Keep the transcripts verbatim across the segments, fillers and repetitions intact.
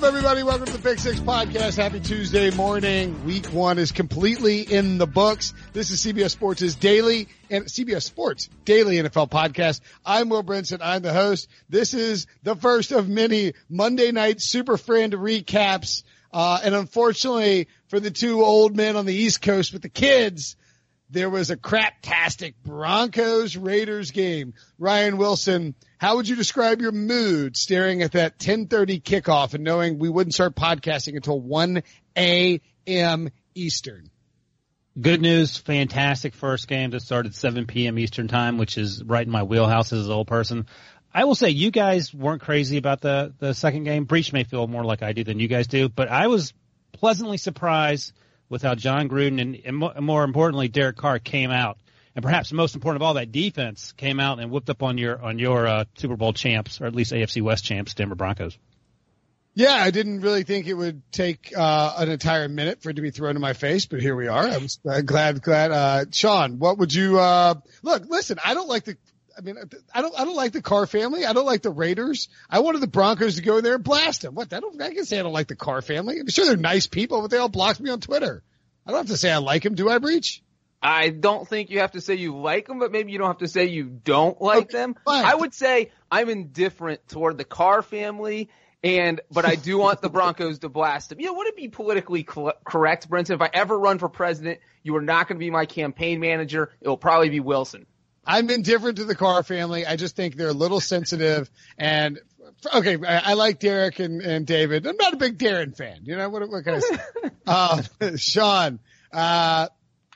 everybody? Welcome to the Pick Six Podcast. Happy Tuesday morning. Week one is completely in the books. This is C B S Sports' daily and C B S Sports Daily N F L Podcast. I'm Will Brinson. I'm the host. This is the first of many Monday night Super Friend recaps. Uh, and unfortunately for the two old men on the East Coast with the kids, there was a craptastic Broncos Raiders game. Ryan Wilson, how would you describe your mood staring at that ten thirty kickoff and knowing we wouldn't start podcasting until one a.m. Eastern? Good news. Fantastic first game that started at seven p.m. Eastern time, which is right in my wheelhouse as an old person. I will say you guys weren't crazy about the, the second game. Breach may feel more like I do than you guys do, but I was pleasantly surprised with how John Gruden and, and more, more importantly, Derek Carr came out. And perhaps most important of all, that defense came out and whipped up on your on your uh, Super Bowl champs, or at least A F C West champs, Denver Broncos. Yeah, I didn't really think it would take uh, an entire minute for it to be thrown in my face, but here we are. I'm uh, glad, glad. Uh, Sean, what would you uh, look? Listen, I don't like the. I mean, I don't, I don't like the Carr family. I don't like the Raiders. I wanted the Broncos to go in there and blast them. What? I don't, I can say I don't like the Carr family. I'm sure they're nice people, but they all blocked me on Twitter. I don't have to say I like them. Do I, Breach? I don't think you have to say you like them, but maybe you don't have to say you don't like okay, them. Fine. I would say I'm indifferent toward the Carr family, and, but I do want the Broncos to blast them. You know, would it be politically cl- correct, Brinson? If I ever run for president, you are not going to be my campaign manager. It will probably be Wilson. I'm indifferent to the Carr family. I just think they're a little sensitive. And okay, I, I like Derek and, and David. I'm not a big Darren fan. You know what? What can I say? uh, Sean, uh,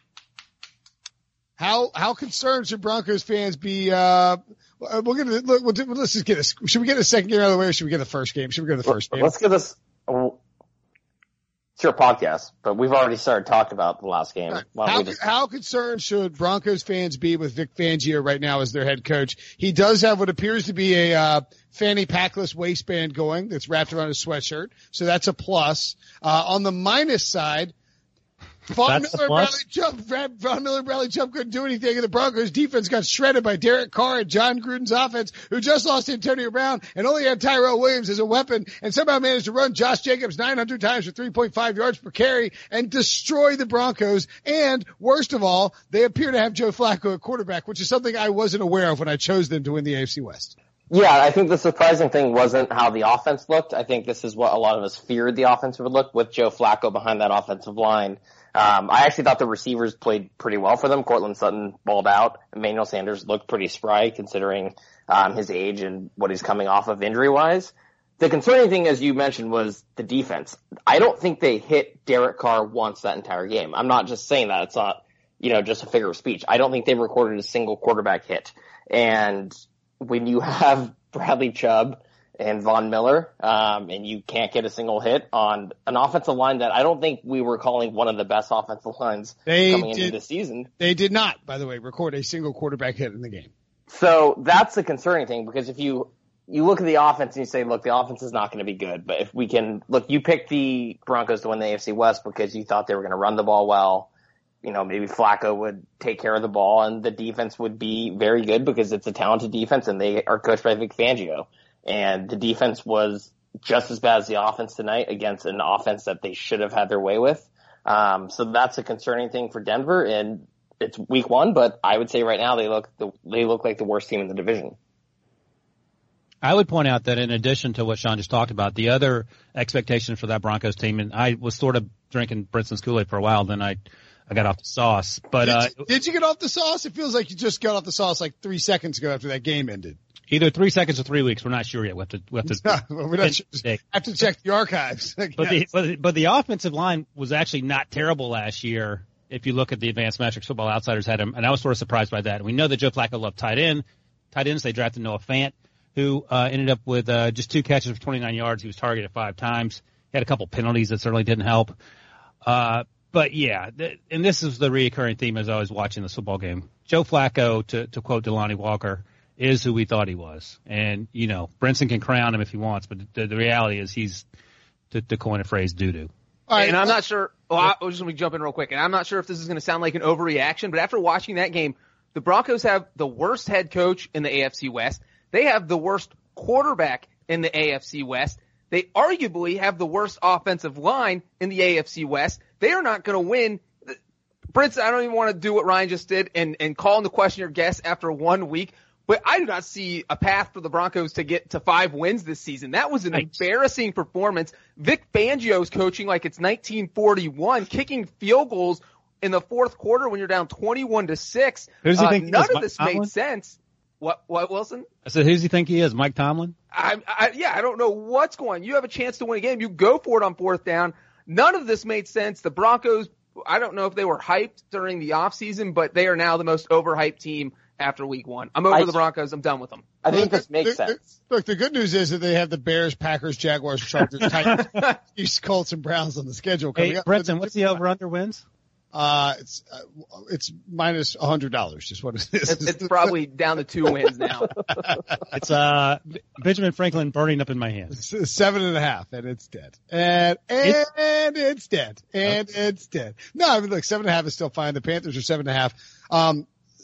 how how concerned should Broncos fans be? Uh, we're gonna look. We'll do, let's just get this. Should we get the second game out of the way, or should we get the first game? Should we go to the first game? Let's get this. It's your podcast, but we've already started talking about the last game. How, just... how concerned should Broncos fans be with Vic Fangio right now as their head coach? He does have what appears to be a uh, fanny packless waistband going that's wrapped around his sweatshirt, so that's a plus. Uh, on the minus side, Von Miller, Bradley Chubb, Von Miller, Bradley Chubb couldn't do anything, and the Broncos defense got shredded by Derek Carr and John Gruden's offense, who just lost Antonio Brown and only had Tyrell Williams as a weapon, and somehow managed to run Josh Jacobs nine hundred times for three point five yards per carry and destroy the Broncos. And worst of all, they appear to have Joe Flacco at quarterback, which is something I wasn't aware of when I chose them to win the A F C West. Yeah, I think the surprising thing wasn't how the offense looked. I think this is what a lot of us feared the offense would look with Joe Flacco behind that offensive line. Um, I actually thought the receivers played pretty well for them. Cortland Sutton balled out. Emmanuel Sanders looked pretty spry considering um, his age and what he's coming off of injury-wise. The concerning thing, as you mentioned, was the defense. I don't think they hit Derek Carr once that entire game. I'm not just saying that. It's not, you know, just a figure of speech. I don't think they recorded a single quarterback hit. And when you have Bradley Chubb and Von Miller, um, and you can't get a single hit on an offensive line that I don't think we were calling one of the best offensive lines they coming did, into the season. They did not, by the way, record a single quarterback hit in the game. So that's the concerning thing, because if you, you look at the offense and you say, look, the offense is not going to be good, but if we can, look, you picked the Broncos to win the A F C West because you thought they were going to run the ball well. You know, maybe Flacco would take care of the ball and the defense would be very good because it's a talented defense and they are coached by Vic Fangio. And the defense was just as bad as the offense tonight against an offense that they should have had their way with. Um, so that's a concerning thing for Denver, and it's week one, but I would say right now they look the, they look like the worst team in the division. I would point out that in addition to what Sean just talked about, the other expectation for that Broncos team, and I was sort of drinking Brinson's Kool-Aid for a while, then I I got off the sauce. But did, uh, did you get off the sauce? It feels like you just got off the sauce like three seconds ago after that game ended. Either three seconds or three weeks. We're not sure yet. We have to, we have to, we're not sure. have to check the archives. But the, but, but the offensive line was actually not terrible last year. If you look at the advanced metrics, Football Outsiders had him, and I was sort of surprised by that. And we know that Joe Flacco loved tight end. Tight ends, they drafted Noah Fant, who, uh, ended up with, uh, just two catches for twenty-nine yards. He was targeted five times. He had a couple penalties that certainly didn't help. Uh, but yeah, th- and this is the reoccurring theme as I was watching this football game. Joe Flacco, to, to quote Delanie Walker, is who we thought he was. And, you know, Brinson can crown him if he wants, but the, the reality is he's, to, to coin a phrase, doo-doo. Right, and I'm not sure, well, I was just going to jump in real quick, and I'm not sure if this is going to sound like an overreaction, but after watching that game, the Broncos have the worst head coach in the A F C West. They have the worst quarterback in the A F C West. They arguably have the worst offensive line in the A F C West. They are not going to win. Prince, I don't even want to do what Ryan just did and, and call into question your guess after one week, but I do not see a path for the Broncos to get to five wins this season. That was an Thanks. embarrassing performance. Vic Fangio's coaching like it's nineteen forty-one, kicking field goals in the fourth quarter when you're down twenty-one to six. Who's he uh, think none of Mike this Tomlin? made sense. What, what, Wilson? I said, who's he think he is? Mike Tomlin? I, I, yeah, I don't know what's going on. You have a chance to win a game. You go for it on fourth down. None of this made sense. The Broncos, I don't know if they were hyped during the offseason, but they are now the most overhyped team after week one. I'm over I, the Broncos. I'm done with them. I think this makes the, sense. The, look, the good news is that they have the Bears, Packers, Jaguars, Chargers, Titans, Chiefs, Colts, and Browns on the schedule coming hey, up. Brenton, what's the over-under wins? Uh, it's, uh, it's minus a hundred dollars is what it is. It's, it's probably down to two wins now. It's, uh, Benjamin Franklin burning up in my hands. It's seven and a half and it's dead. And, and it's, it's dead. And okay. it's dead. No, I mean, look, seven and a half is still fine. The Panthers are seven and a half. Um,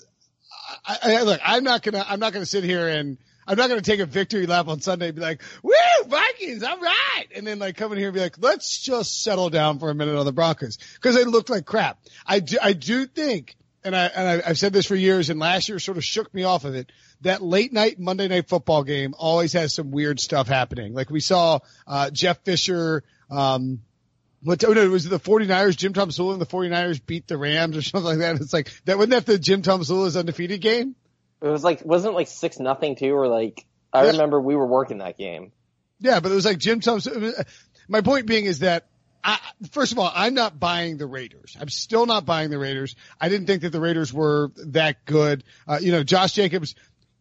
I, I, look, I'm not gonna, I'm not gonna sit here and, I'm not going to take a victory lap on Sunday and be like, woo, Vikings, all right. And then like come in here and be like, let's just settle down for a minute on the Broncos because they looked like crap. I do, I do think, and I, and I, I've said this for years and last year sort of shook me off of it, that late night Monday night football game always has some weird stuff happening. Like we saw, uh, Jeff Fisher, um, What, oh no, it was the 49ers, Jim Tomsula and the 49ers beat the Rams or something like that. It's like, that wasn't that the Jim Tomsula's undefeated game? It was like, wasn't it like six nothing too, or like, I yeah. remember we were working that game. Yeah, but it was like Jim Tomsula. My point being is that, I, first of all, I'm not buying the Raiders. I'm still not buying the Raiders. I didn't think that the Raiders were that good. Uh, you know, Josh Jacobs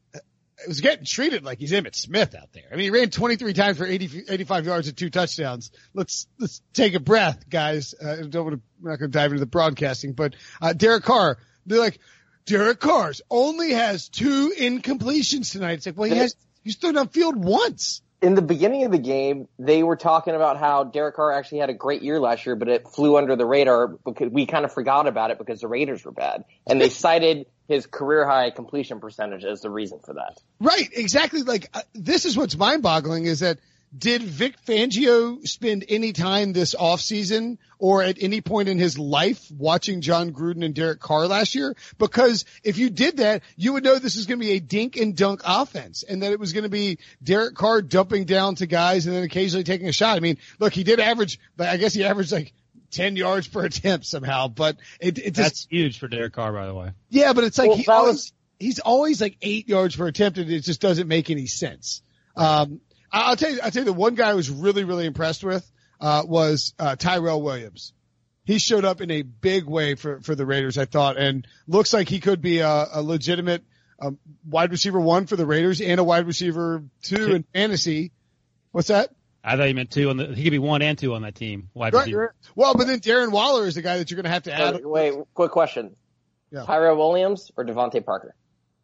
was getting treated like he's Emmitt Smith out there. I mean, he ran twenty-three times for eighty, eighty-five yards and two touchdowns. Let's, let's take a breath, guys. Uh, don't want to, we're not going to dive into the broadcasting, but, uh, Derek Carr, they're like, Derek Carr only has two incompletions tonight. It's like, well, he has, he's thrown downfield once. In the beginning of the game, they were talking about how Derek Carr actually had a great year last year, but it flew under the radar because we kind of forgot about it because the Raiders were bad. And they cited his career high completion percentage as the reason for that. Right. Exactly. Like, uh, this is what's mind boggling is that did Vic Fangio spend any time this offseason or at any point in his life watching John Gruden and Derek Carr last year? Because if you did that, you would know this is going to be a dink and dunk offense and that it was going to be Derek Carr dumping down to guys and then occasionally taking a shot. I mean, look, he did average, but I guess he averaged like ten yards per attempt somehow, but it, it just. That's huge for Derek Carr, by the way. Yeah, but it's like well, he that always, was... he's always like eight yards per attempt and it just doesn't make any sense. Um, I'll tell you, I'll tell you the one guy I was really, really impressed with, uh, was, uh, Tyrell Williams. He showed up in a big way for, for the Raiders, I thought, and looks like he could be a, a legitimate, um, wide receiver one for the Raiders and a wide receiver two, two. in fantasy. What's that? I thought you meant two on the, he could be one and two on that team, wide right, receiver. Right. Well, but then Darren Waller is the guy that you're going to have to add. Wait, wait, quick question. Yeah. Tyrell Williams or Devontae Parker?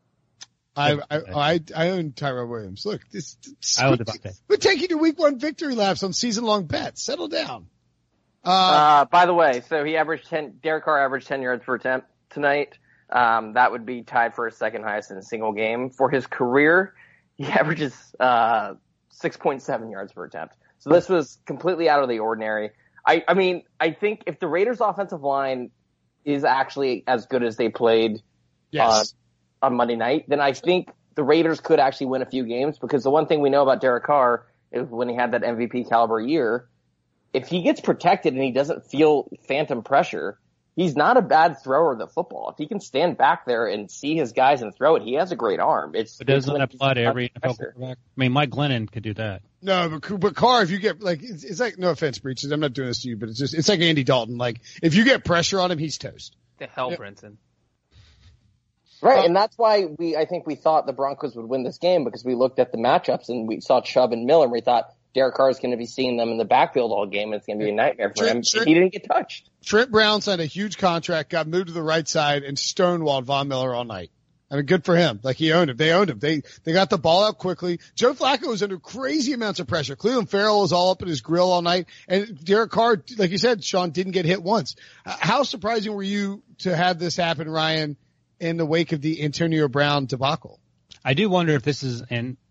I, I, I, I own Tyrell Williams. Look, this, this I own Devontae. We're taking to week one victory laps on season long bets. Settle down. Uh, uh, by the way, so he averaged ten, Derek Carr averaged ten yards per attempt tonight. Um, that would be tied for his second highest in a single game. For his career, he averages, uh, six point seven yards per attempt. So this was completely out of the ordinary. I, I mean, I think if the Raiders offensive line is actually as good as they played, yes. uh, on Monday night, then I think the Raiders could actually win a few games because the one thing we know about Derek Carr is when he had that M V P caliber year, if he gets protected and he doesn't feel phantom pressure, he's not a bad thrower of the football. If he can stand back there and see his guys and throw it, he has a great arm. It's, but doesn't that apply to every N F L quarterback? I mean, Mike Glennon could do that. No, but, but Carr, if you get like, it's, it's like, no offense, Breaches, I'm not doing this to you, but it's just, it's like Andy Dalton. Like, if you get pressure on him, he's toast. The hell, yep. Brenton. Right, and that's why we, I think we thought the Broncos would win this game because we looked at the matchups and we saw Chubb and Miller and we thought Derek Carr is going to be seeing them in the backfield all game and it's going to be a nightmare for Trent, him. Trent, he didn't get touched. Trent Brown signed a huge contract, got moved to the right side and stonewalled Von Miller all night. I mean, good for him. Like he owned him. They owned him. They, they got the ball out quickly. Joe Flacco was under crazy amounts of pressure. Cleveland Farrell was all up in his grill all night. And Derek Carr, like you said, Sean, didn't get hit once. How surprising were you to have this happen, Ryan, in the wake of the Antonio Brown debacle? I do wonder if this is, and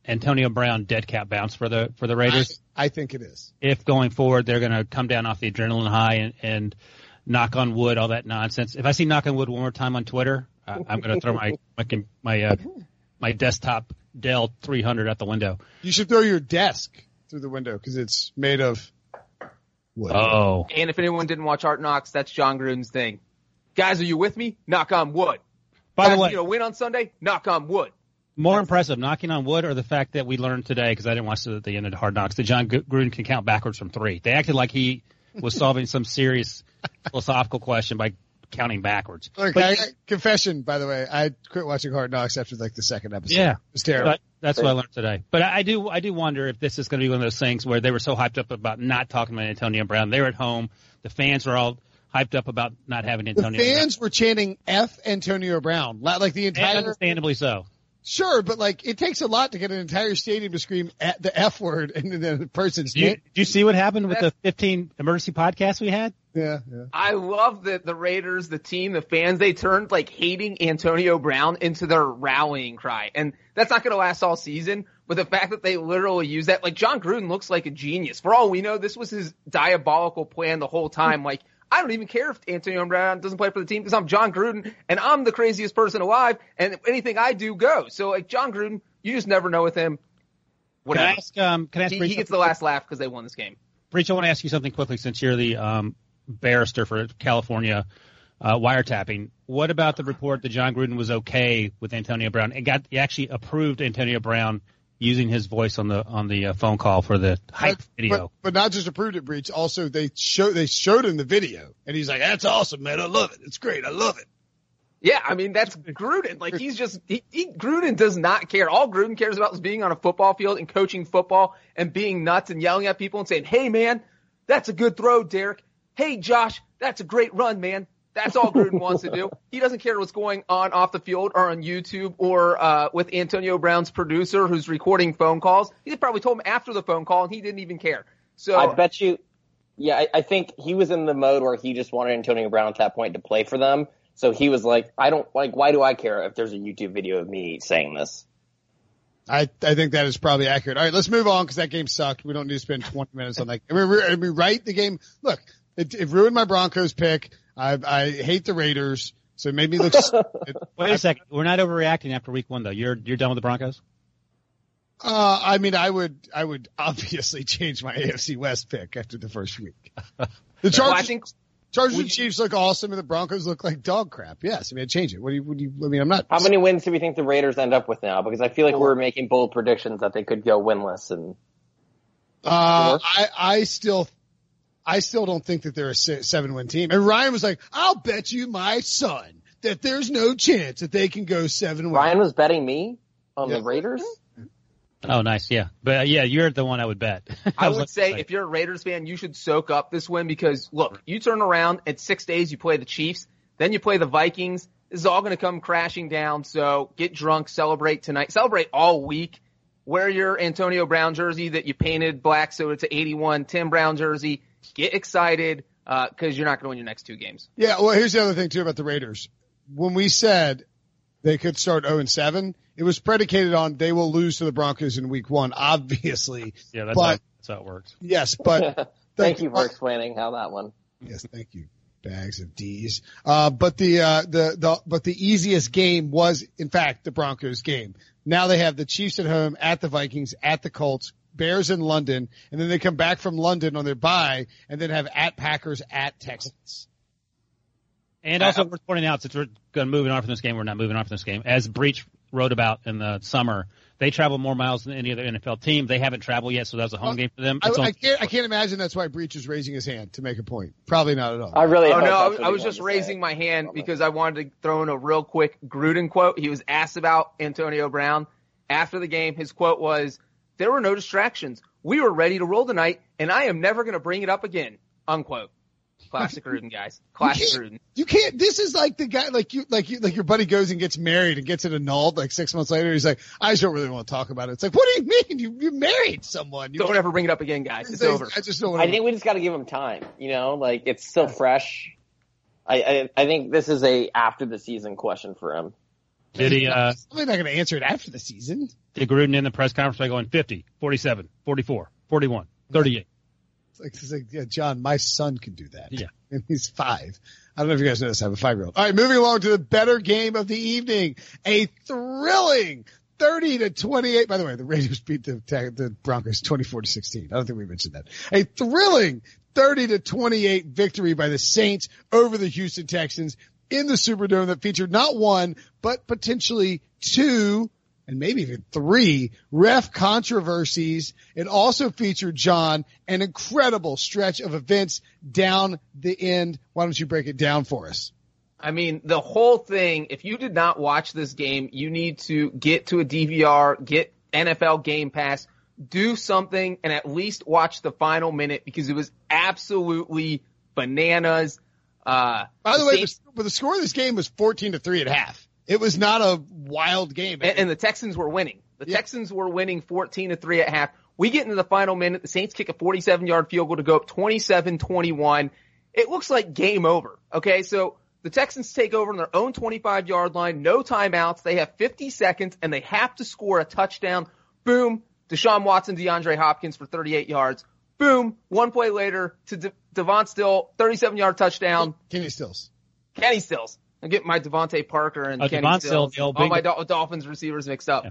Antonio Brown dead cat bounce for the for the Raiders? I, I think it is. If going forward they're going to come down off the adrenaline high and, and knock on wood, all that nonsense. If I see knock on wood one more time on Twitter, uh, I'm going to throw my my my, uh, my desktop Dell three hundred out the window. You should throw your desk through the window because it's made of wood. Oh. And if anyone didn't watch Hard Knocks, that's John Gruden's thing. Guys, are you with me? Knock on wood. By Guys, the way, you know, win on Sunday? Knock on wood. More That's impressive, knocking on wood, or the fact that we learned today, because I didn't watch it at the end of Hard Knocks, that John Gruden can count backwards from three. They acted like he was solving some serious philosophical question by counting backwards. Look, But, I, confession, by the way, I quit watching Hard Knocks after like the second episode. Yeah, it was terrible. But that's what I learned today. But I do, I do wonder if this is going to be one of those things where they were so hyped up about not talking about Antonio Brown. They were at home. The fans were all hyped up about not having Antonio The Brown. fans were chanting F Antonio Brown, like the entire. And understandably so. Sure, but like it takes a lot to get an entire stadium to scream at the F word and then the person's Did you, name. did you see what happened with the fifteen emergency podcasts we had? Yeah, yeah. I love that the Raiders, the team, the fans, they turned like hating Antonio Brown into their rallying cry. And that's not going to last all season. But the fact that they literally use that, like John Gruden looks like a genius. For all we know, this was his diabolical plan the whole time. Like, I don't even care if Antonio Brown doesn't play for the team because I'm John Gruden and I'm the craziest person alive and anything I do goes. So like John Gruden, you just never know with him. Whatever. Can I ask, um, can I ask he, Breach he gets the last laugh because they won this game. Breach, I want to ask you something quickly since you're the um, barrister for California uh, wiretapping. What about the report that John Gruden was okay with Antonio Brown and got he actually approved Antonio Brown using his voice on the on the uh, phone call for the hype but, video? But, but not just approved it, Breach. Also, they show they showed him the video, and he's like, "That's awesome, man. I love it. It's great. I love it." Yeah, I mean that's Gruden. Like he's just he, he Gruden does not care. All Gruden cares about is being on a football field and coaching football and being nuts and yelling at people and saying, "Hey, man, that's a good throw, Derek. Hey, Josh, that's a great run, man." That's all Gruden wants to do. He doesn't care what's going on off the field or on YouTube or uh with Antonio Brown's producer who's recording phone calls. He probably told him after the phone call and he didn't even care. So I bet you, yeah, I, I think he was in the mode where he just wanted Antonio Brown at that point to play for them. So he was like, I don't like, why do I care if there's a YouTube video of me saying this? I, I think that is probably accurate. All right, let's move on because that game sucked. We don't need to spend twenty minutes on that. I mean, I mean, right? The game, look, it, it ruined my Broncos pick. I, I hate the Raiders, so it made me look. it, Wait a second. We're not overreacting after week one, though. You're you're done with the Broncos? Uh, I mean, I would, I would obviously change my A F C West pick after the first week. The Chargers, well, I think Chargers and Chiefs look awesome, and the Broncos look like dog crap. Yes, I mean, I'd change it. What do you, what do you, I mean, I'm not. How many wins do we think the Raiders end up with now? Because I feel like we're making bold predictions that they could go winless. And Uh, I, I still, I still don't think that they're a seven win team. And Ryan was like, I'll bet you my son that there's no chance that they can go seven wins. Ryan was betting me on Yeah. the Raiders. Oh, nice. Yeah. But uh, yeah, you're the one I would bet. I I would was say like, if you're a Raiders fan, you should soak up this win because look, you turn around in six days, you play the Chiefs, then you play the Vikings. This is all going to come crashing down. So get drunk, celebrate tonight, celebrate all week. Wear your Antonio Brown jersey that you painted black so it's an eighty-one Tim Brown jersey. Get excited uh, because you're not going to win your next two games. Yeah. Well, here's the other thing too about the Raiders. When we said they could start oh and seven, it was predicated on they will lose to the Broncos in week one, obviously. yeah, that's, but, how, that's how it works. Yes, but Thank you for explaining how that one. Yes, thank you. Bags of D's. Uh, but the, uh, the, the, but the easiest game was, in fact, the Broncos game. Now they have the Chiefs at home, at the Vikings, at the Colts, Bears in London, and then they come back from London on their bye, and then have at Packers, at Texans. And also worth pointing out, since we're going to moving on from this game, we're not moving on from this game. As Breach wrote about in the summer, they travel more miles than any other N F L team. They haven't traveled yet, so that was a home game for them. I, It's I on- can't, I can't imagine that's why Breach is raising his hand to make a point. Probably not at all. I really. Oh hope no, I that's was, what I he was wanted just to raising say. my hand because I wanted to throw in a real quick Gruden quote. He was asked about Antonio Brown after the game. His quote was, "There were no distractions. We were ready to roll tonight, and I am never going to bring it up again." Unquote. Classic Gruden, guys. Classic you Gruden. can't, you can't, this is like the guy, like you, like you, like your buddy goes and gets married and gets it annulled like six months later. He's like, I just don't really want to talk about it. It's like, what do you mean? You, you married someone. You Don't ever bring it up again, guys. It's I, over. I just don't want I to. think we just got to give him time. You know, like it's still fresh. I, I I think this is a after the season question for him. Did he, uh, probably not going to answer it after the season. Did Gruden in the press conference by going fifty, forty-seven, forty-four, forty-one, thirty-eight? It's like, it's like yeah, John, my son can do that. Yeah. And he's five. I don't know if you guys know this. I have a five-year-old. All right, moving along to the better game of the evening. A thrilling thirty to twenty-eight. By the way, the Raiders beat the, the Broncos twenty-four to sixteen. I don't think we mentioned that. A thrilling thirty to twenty-eight victory by the Saints over the Houston Texans in the Superdome that featured not one, but potentially two, and maybe even three ref controversies. It also featured, John, an incredible stretch of events down the end. Why don't you break it down for us? I mean, the whole thing, if you did not watch this game, you need to get to a D V R, get N F L Game Pass, do something, and at least watch the final minute because it was absolutely bananas. Uh, By the, the way, Saints, the, the score of this game was fourteen to three at half. It was not a wild game. And, and the Texans were winning. The yeah. Texans were winning fourteen to three at half. We get into the final minute. The Saints kick a forty-seven yard field goal to go up twenty-seven twenty-one. It looks like game over. Okay, so the Texans take over on their own twenty-five yard line, no timeouts. They have fifty seconds, and they have to score a touchdown. Boom, Deshaun Watson, DeAndre Hopkins for thirty-eight yards. Boom, one play later to De- Devon Still, thirty-seven yard touchdown. Kenny Stills. Kenny Stills. I get my Devontae Parker and oh, Kenny Devon Stills, Still, all my Dol- Dolphins receivers mixed up. Yeah.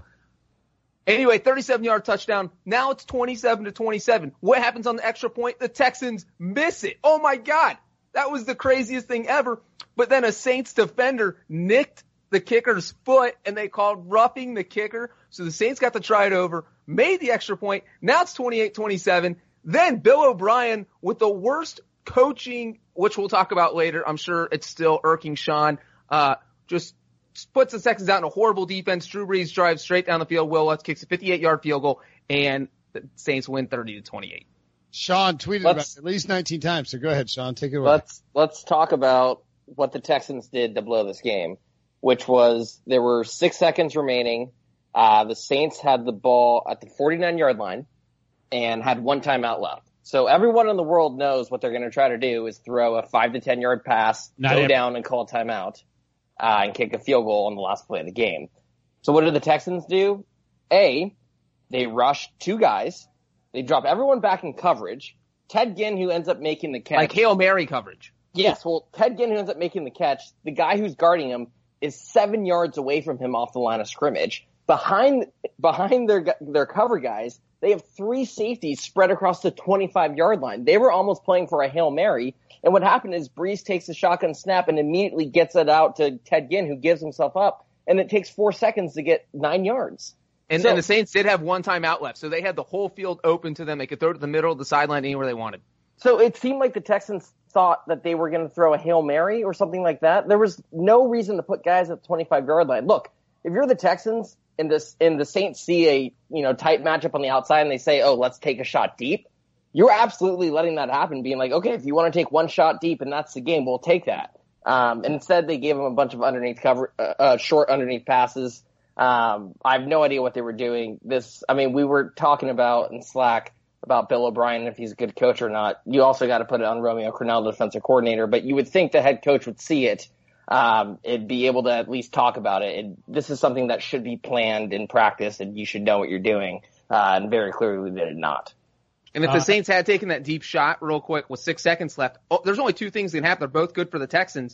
Anyway, thirty-seven yard touchdown. Now it's twenty-seven to twenty-seven. What happens on the extra point? The Texans miss it. Oh my God. That was the craziest thing ever. But then a Saints defender nicked the kicker's foot and they called roughing the kicker. So the Saints got to try it over, made the extra point. Now it's twenty-eight twenty-seven. Then Bill O'Brien with the worst coaching, which we'll talk about later. I'm sure it's still irking Sean. Uh, just puts the Texans out in a horrible defense. Drew Brees drives straight down the field. Will Lutz kicks a fifty-eight yard field goal, and the Saints win thirty to twenty-eight. Sean tweeted let's, about it at least nineteen times. So go ahead, Sean. Take it away. Let's let's talk about what the Texans did to blow this game, which was there were six seconds remaining. Uh, the Saints had the ball at the forty-nine yard line and had one timeout left. So everyone in the world knows what they're going to try to do is throw a five to ten yard pass, Not go every- down and call a timeout, uh, and kick a field goal on the last play of the game. So what did the Texans do? A, they rushed two guys. They drop everyone back in coverage. Ted Ginn, who ends up making the catch. Like Hail Mary coverage. Yes, well, Ted Ginn, who ends up making the catch, the guy who's guarding him is seven yards away from him off the line of scrimmage. Behind, behind their, their cover guys, they have three safeties spread across the twenty-five yard line. They were almost playing for a Hail Mary. And what happened is Brees takes a shotgun snap and immediately gets it out to Ted Ginn, who gives himself up. And it takes four seconds to get nine yards. And, so, and the Saints did have one timeout left, so they had the whole field open to them. They could throw it to the middle of the sideline anywhere they wanted. So it seemed like the Texans thought that they were going to throw a Hail Mary or something like that. There was no reason to put guys at the twenty-five yard line. Look, if you're the Texans and this and the Saints see a you know tight matchup on the outside and they say, oh, let's take a shot deep, you're absolutely letting that happen, being like, okay, if you want to take one shot deep and that's the game, we'll take that. Um, and instead they gave them a bunch of underneath cover, uh, uh, short underneath passes. Um, I have no idea what they were doing. This, I mean, we were talking about in Slack about Bill O'Brien, if he's a good coach or not. You also got to put it on Romeo Crennel, the defensive coordinator, but you would think the head coach would see it. Um, it'd be able to at least talk about it. And this is something that should be planned in practice and you should know what you're doing. Uh, and very clearly they did not. And if the Saints had taken that deep shot real quick with six seconds left, oh, there's only two things that can happen. They're both good for the Texans.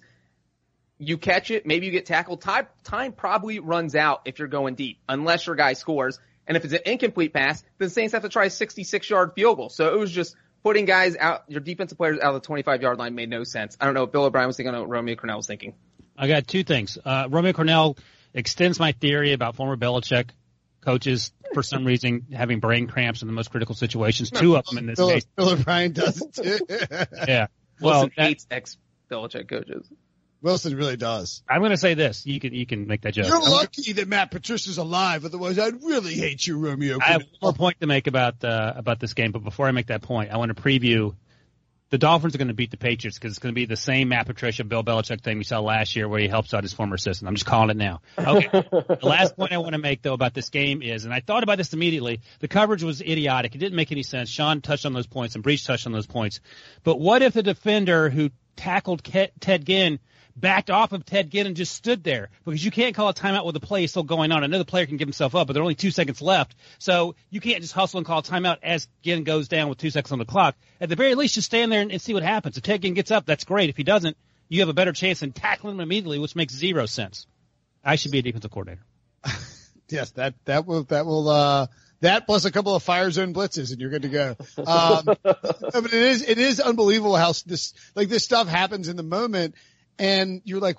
You catch it, maybe you get tackled. Time, time probably runs out if you're going deep, unless your guy scores. And if it's an incomplete pass, then the Saints have to try a sixty-six yard field goal. So it was just putting guys out, your defensive players out of the twenty-five yard line made no sense. I don't know what Bill O'Brien was thinking, I don't know what Romeo Crennel was thinking. I got two things. Uh, Romeo Crennel extends my theory about former Belichick coaches, for some reason, having brain cramps in the most critical situations. Two of them in this Bill, case. Bill O'Brien does it too. Yeah. Well, Wilson hates ex-Belichick coaches. Wilson really does. I'm going to say this. You can you can make that joke. You're lucky that Matt Patricia's alive. Otherwise, I'd really hate you, Romeo. I have one more point to make about uh, about this game. But before I make that point, I want to preview. The Dolphins are going to beat the Patriots because it's going to be the same Matt Patricia, Bill Belichick thing we saw last year where he helps out his former assistant. I'm just calling it now. Okay. The last point I want to make, though, about this game is, and I thought about this immediately, the coverage was idiotic. It didn't make any sense. Sean touched on those points and Breach touched on those points. But what if the defender who tackled Ted Ginn backed off of Ted Ginn and just stood there, because you can't call a timeout with the play still going on. I know the player can give himself up, but there are only two seconds left. So you can't just hustle and call a timeout as Ginn goes down with two seconds on the clock. At the very least, just stand there and, and see what happens. If Ted Ginn gets up, that's great. If he doesn't, you have a better chance in tackling him immediately, which makes zero sense. I should be a defensive coordinator. Yes, that, that will, that will, uh, that plus a couple of fire zone blitzes and you're good to go. Um, but it is, it is unbelievable how this, like this stuff happens in the moment and you're like,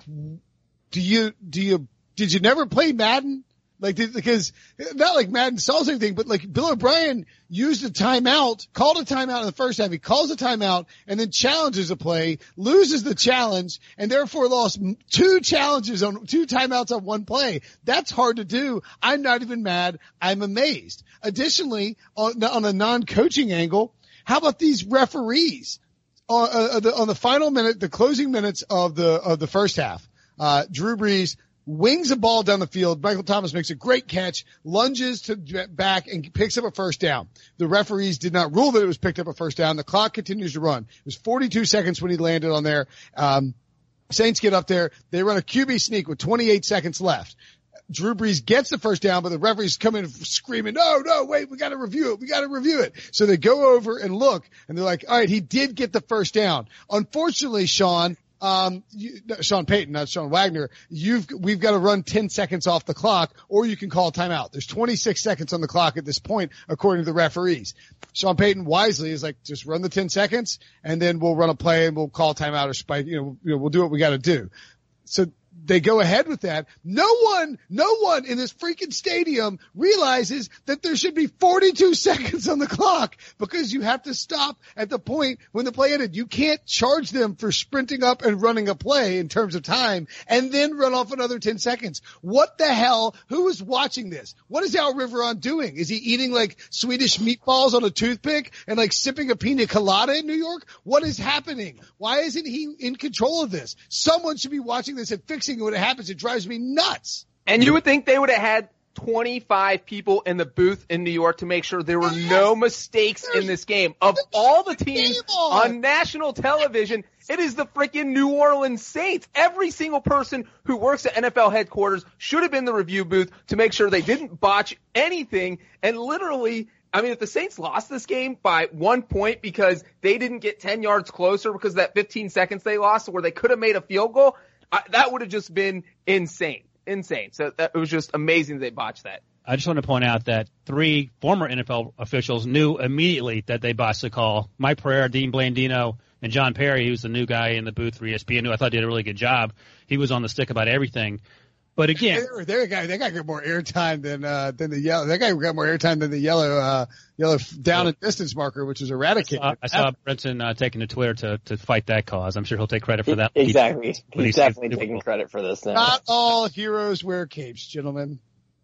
do you, do you, did you never play Madden? Like, did, because not like Madden solves everything, but like Bill O'Brien used a timeout, called a timeout in the first half. He calls a timeout and then challenges a play, loses the challenge, and therefore lost two challenges on two timeouts on one play. That's hard to do. I'm not even mad. I'm amazed. Additionally, on, on a non-coaching angle, how about these referees on, uh, the, on the final minute, the closing minutes of the of the first half? Uh, Drew Brees wings a ball down the field. Michael Thomas makes a great catch, lunges to back, and picks up a first down. The referees did not rule that it was picked up a first down. The clock continues to run. It was forty-two seconds when he landed on there. Um, Saints get up there. They run a Q B sneak with twenty-eight seconds left. Drew Brees gets the first down, but the referees come in screaming, no, no, wait, we got to review it. We got to review it. So they go over and look, and they're like, all right, he did get the first down. Unfortunately, Sean, Um, you, Sean Payton, not Sean Wagner, you've, we've got to run ten seconds off the clock or you can call a timeout. There's twenty-six seconds on the clock at this point, according to the referees. Sean Payton wisely is like, just run the ten seconds and then we'll run a play and we'll call a timeout or spike, you know, you know, we'll do what we got to do. So they go ahead with that. No one, no one in this freaking stadium realizes that there should be forty-two seconds on the clock because you have to stop at the point when the play ended. You can't charge them for sprinting up and running a play in terms of time and then run off another ten seconds. What the hell? Who is watching this? What is Al Riveron doing? Is he eating like Swedish meatballs on a toothpick and like sipping a pina colada in New York? What is happening? Why isn't he in control of this? Someone should be watching this and fixing it when it happens. It drives me nuts. And you would think they would have had twenty-five people in the booth in New York to make sure there were yes. no mistakes There's, in this game. Of all the teams on. on national television, it is the freaking New Orleans Saints. Every single person who works at N F L headquarters should have been in the review booth to make sure they didn't botch anything. And literally, I mean, if the Saints lost this game by one point because they didn't get ten yards closer because of that fifteen seconds they lost where they could have made a field goal, I, that would have just been insane. Insane. So that, it was just amazing they botched that. I just want to point out that three former N F L officials knew immediately that they botched the call. Mike Pereira, Dean Blandino, and John Perry, who's the new guy in the booth for E S P N, who I thought did a really good job. He was on the stick about everything. But again, there, there guy, that guy got more airtime than uh, than the yellow. That guy got more airtime than the yellow uh, yellow down and distance marker, which was eradicated. I saw, I saw Brinson uh, taking to Twitter to to fight that cause. I'm sure he'll take credit for that. Exactly, he's, he's definitely taking credit for this now. Not all heroes wear capes, gentlemen.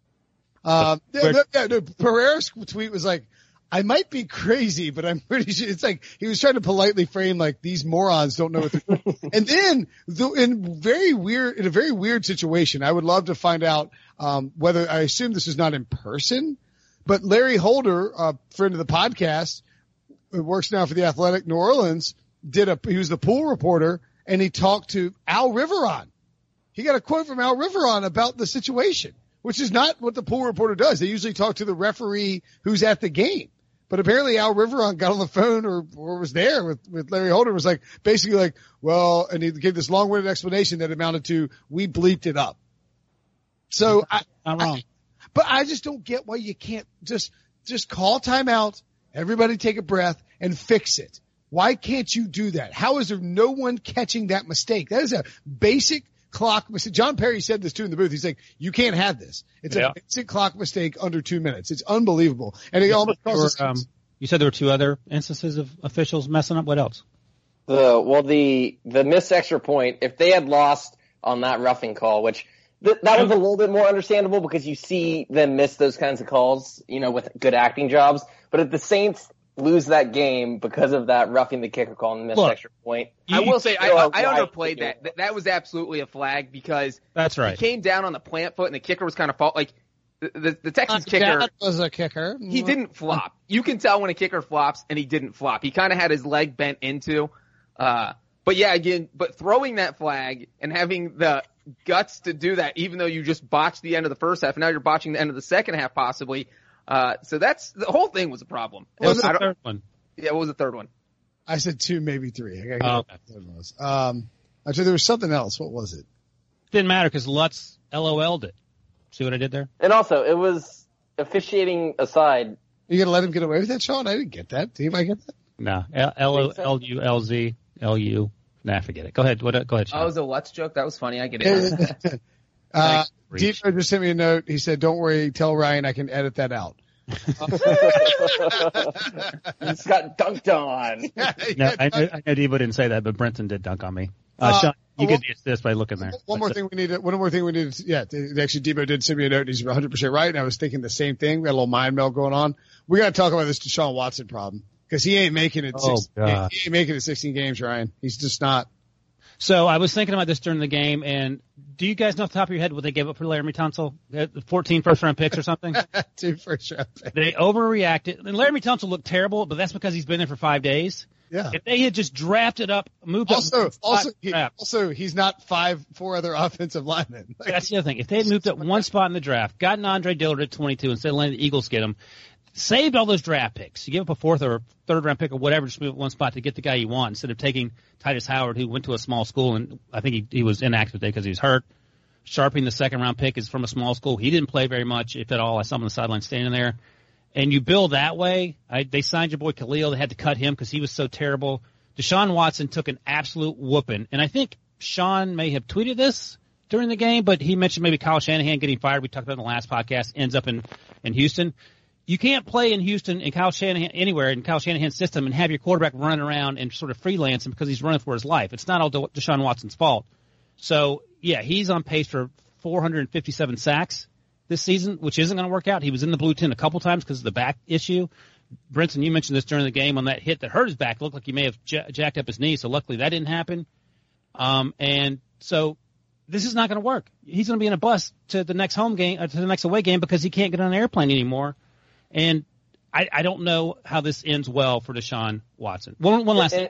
Um, yeah, no, yeah, no, Pereira's tweet was like, I might be crazy, but I'm pretty sure it's like he was trying to politely frame like these morons don't know what they're doing. And then the, in very weird, in a very weird situation, I would love to find out, um, whether I assume this is not in person, but Larry Holder, a friend of the podcast, who works now for the Athletic New Orleans, did a, he was the pool reporter and he talked to Al Riveron. He got a quote from Al Riveron about the situation, which is not what the pool reporter does. They usually talk to the referee who's at the game. But apparently Al Riveron got on the phone or, or was there with, with Larry Holder and was like, basically like, well, and he gave this long-winded explanation that amounted to, we bleeped it up. So I, not wrong. I, but I just don't get why you can't just, just call timeout, everybody take a breath and fix it. Why can't you do that? How is there no one catching that mistake? That is a basic clock mistake. John Perry said this too in the booth. He's like, you can't have this. It's yeah. a basic clock mistake under two minutes. It's unbelievable. And it you almost causes. Um, you said there were two other instances of officials messing up. What else? The well, the the missed extra point. If they had lost on that roughing call, which th- that was a little bit more understandable because you see them miss those kinds of calls, you know, with good acting jobs. But if the Saints lose that game because of that roughing the kicker call and missed Look, extra point. I will say I, I, I underplayed that. that. That was absolutely a flag because that's right. He came down on the plant foot and the kicker was kind of fault. Like the, the, the Texans kicker that was a kicker. He didn't flop. You can tell when a kicker flops and he didn't flop. He kind of had his leg bent into uh But yeah, again, but throwing that flag and having the guts to do that, even though you just botched the end of the first half, and now you're botching the end of the second half possibly. Uh, so that's the whole thing was a problem. What was the third one? Yeah, what was the third one? I said two, maybe three. I oh, okay. was. Um, actually, there was something else. What was it? Didn't matter because Lutz LOL'd it. See what I did there? And also, it was officiating aside. You gonna let him get away with that, Sean? I didn't get that. Did anybody get that? No. L U L Z L U. Nah, forget it. Go ahead. What? Go ahead, Sean. Oh, it was a Lutz joke? That was funny. I get it. uh, Devo just sent me a note. He said, don't worry. Tell Ryan I can edit that out. He's got dunked on. No, I know, I know Devo didn't say that, but Brenton did dunk on me. Uh, uh, Sean, you well, get the assist by looking there. One more thing we need. One more thing we need. Yeah, actually, Devo did send me a note. He's one hundred percent right. And I was thinking the same thing. We got a little mind meld going on. We got to talk about this Deshaun Watson problem because he ain't making it. Oh, sixteen, God. He ain't making it sixteen games, Ryan. He's just not. So I was thinking about this during the game, and do you guys know off the top of your head what they gave up for Laremy Tunsil? fourteen first-round picks or something? Two first-round picks. They overreacted. And Laremy Tunsil looked terrible, but that's because he's been there for five days. Yeah. If they had just drafted up, moved also, up. Also, he, also, he's not five, four other offensive linemen. Like, that's the other thing. If they had moved up one spot in the draft, gotten Andre Dillard at twenty-two instead of letting the Eagles get him, saved all those draft picks. You give up a fourth or third round pick or whatever, just move one spot to get the guy you want instead of taking Titus Howard, who went to a small school, and I think he, he was inactive today because he was hurt. Sharping, the second round pick, is from a small school. He didn't play very much, if at all. I saw him on the sideline standing there. And you build that way. I, they signed your boy Khalil. They had to cut him because he was so terrible. Deshaun Watson took an absolute whooping. And I think Sean may have tweeted this during the game, but he mentioned maybe Kyle Shanahan getting fired. We talked about it in the last podcast, ends up in, in Houston. You can't play in Houston and Kyle Shanahan anywhere in Kyle Shanahan's system and have your quarterback running around and sort of freelancing because he's running for his life. It's not all De- Deshaun Watson's fault. So, yeah, he's on pace for four hundred fifty-seven sacks this season, which isn't going to work out. He was in the blue tent a couple times because of the back issue. Brenton, you mentioned this during the game on that hit that hurt his back. It looked like he may have j- jacked up his knee, so luckily that didn't happen. Um, and so this is not going to work. He's going to be in a bus to the next home game, uh, to the next away game because he can't get on an airplane anymore. And I, I don't know how this ends well for Deshaun Watson. One, one last thing.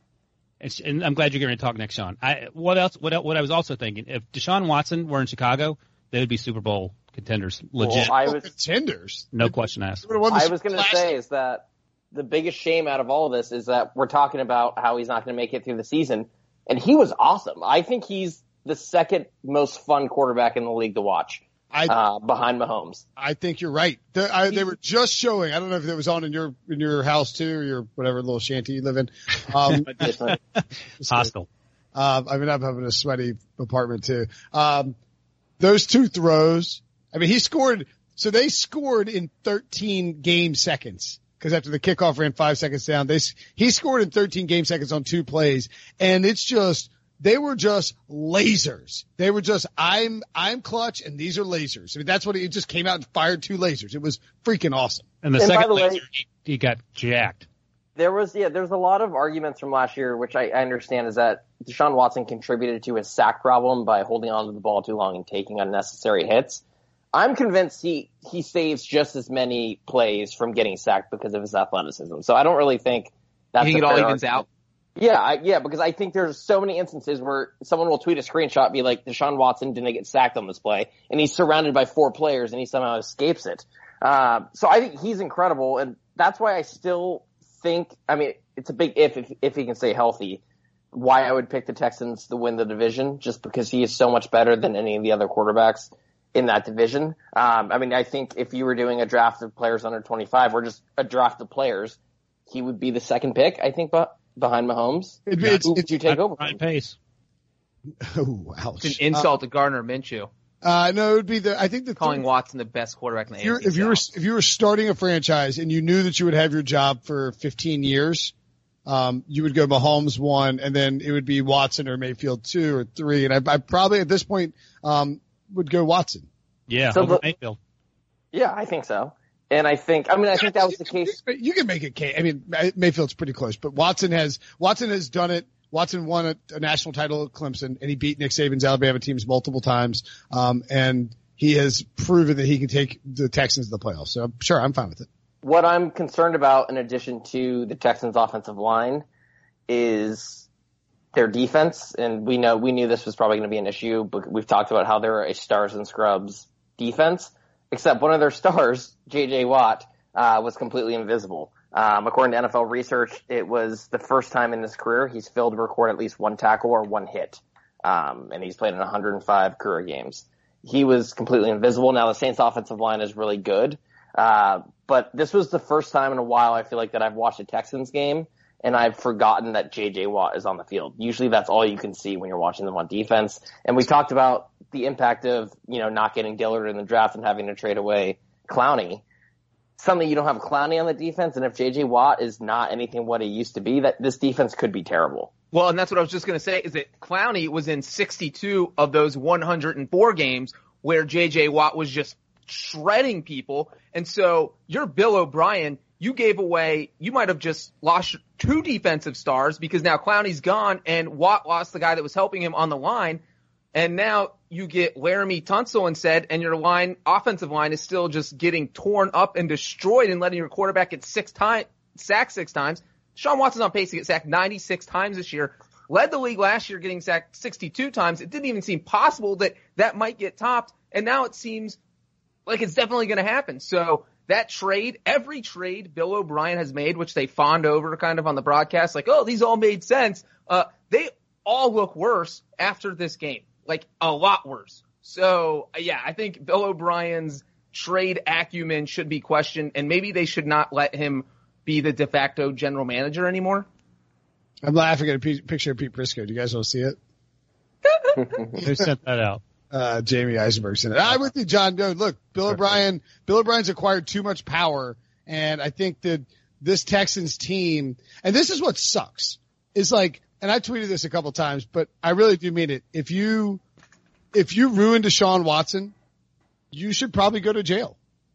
And I'm glad you're going to talk next, Sean. I, what else? What, what I was also thinking, if Deshaun Watson were in Chicago, they would be Super Bowl contenders, legit. Well, I was, contenders, no question asked. I was going to say is that the biggest shame out of all of this is that we're talking about how he's not going to make it through the season, and he was awesome. I think he's the second most fun quarterback in the league to watch. I, uh, behind Mahomes. I think you're right. They, I, they were just showing. I don't know if it was on in your in your house too, or your whatever little shanty you live in. Um, Hostile. Uh, I mean, I'm having a sweaty apartment too. Um, those two throws. I mean, he scored. So they scored in thirteen game seconds because after the kickoff ran five seconds down, they he scored in thirteen game seconds on two plays, and it's just. They were just lasers. They were just, I'm, I'm clutch and these are lasers. I mean, that's what he just came out and fired two lasers. It was freaking awesome. And the and second the laser, way, he, he got jacked. There was, yeah, there's a lot of arguments from last year, which I, I understand is that Deshaun Watson contributed to his sack problem by holding on to the ball too long and taking unnecessary hits. I'm convinced he, he saves just as many plays from getting sacked because of his athleticism. So I don't really think that's you think it all evens out. Yeah, I, yeah, because I think there's so many instances where someone will tweet a screenshot, be like, Deshaun Watson didn't get sacked on this play, and he's surrounded by four players, and he somehow escapes it. Uh, so I think he's incredible, and that's why I still think, I mean, it's a big if, if, if he can stay healthy, why I would pick the Texans to win the division, just because he is so much better than any of the other quarterbacks in that division. Um, I mean, I think if you were doing a draft of players under twenty-five, or just a draft of players, he would be the second pick, I think, but behind Mahomes. It'd be, it's, Who would you take over? Ryan Pace. Oh, ouch. It's an insult uh, to Gardner Minshew. Uh, no, it would be the, I think the calling th- Watson the best quarterback in the if you're, A F C if you were, South. if you were starting a franchise and you knew that you would have your job for fifteen years, um, you would go Mahomes one, and then it would be Watson or Mayfield two or three. And I, I probably at this point, um, would go Watson. Yeah. So over the, Mayfield. Yeah, I think so. And I think, I mean, I think that was the case. You can make a case. I mean, Mayfield's pretty close, but Watson has, Watson has done it. Watson won a, a national title at Clemson, and he beat Nick Saban's Alabama teams multiple times. Um, and he has proven that he can take the Texans to the playoffs. So sure, I'm fine with it. What I'm concerned about, in addition to the Texans' offensive line, is their defense, and we know we knew this was probably going to be an issue, but we've talked about how they're a stars and scrubs defense, except one of their stars, J J Watt, uh, was completely invisible. Um, according to N F L research, it was the first time in his career he's failed to record at least one tackle or one hit. Um, and he's played in one hundred five career games. He was completely invisible. Now the Saints offensive line is really good. Uh, but this was the first time in a while I feel like that I've watched a Texans game and I've forgotten that J J Watt is on the field. Usually that's all you can see when you're watching them on defense. And we talked about the impact of, you know, not getting Dillard in the draft and having to trade away Clowney. Something you don't have Clowney on the defense, and if J J Watt is not anything what he used to be, that this defense could be terrible. Well, and that's what I was just going to say, is that Clowney was in sixty-two of those one hundred four games where J J Watt was just shredding people. And so you're Bill O'Brien. You gave away, you might have just lost two defensive stars because now Clowney's gone and Watt lost the guy that was helping him on the line. And now you get Laramie Tunsil instead, and your line, offensive line, is still just getting torn up and destroyed and letting your quarterback get six times, sacked six times. Deshaun Watson's on pace to get sacked ninety-six times this year. Led the league last year getting sacked sixty-two times. It didn't even seem possible that that might get topped, and now it seems like it's definitely going to happen. So that trade, every trade Bill O'Brien has made, which they fawned over kind of on the broadcast, like, oh, these all made sense, uh, they all look worse after this game. Like, a lot worse. So, yeah, I think Bill O'Brien's trade acumen should be questioned, and maybe they should not let him be the de facto general manager anymore. I'm laughing at a p- picture of Pete Prisco. Do you guys want to see it? Who sent that out? Uh, Jamie Eisenberg sent it. I'm with you, John. No, look, Bill O'Brien, Bill O'Brien's acquired too much power, and I think that this Texans team, and this is what sucks, is like, and I tweeted this a couple times, but I really do mean it. If you, if you ruined Deshaun Watson, you should probably go to jail.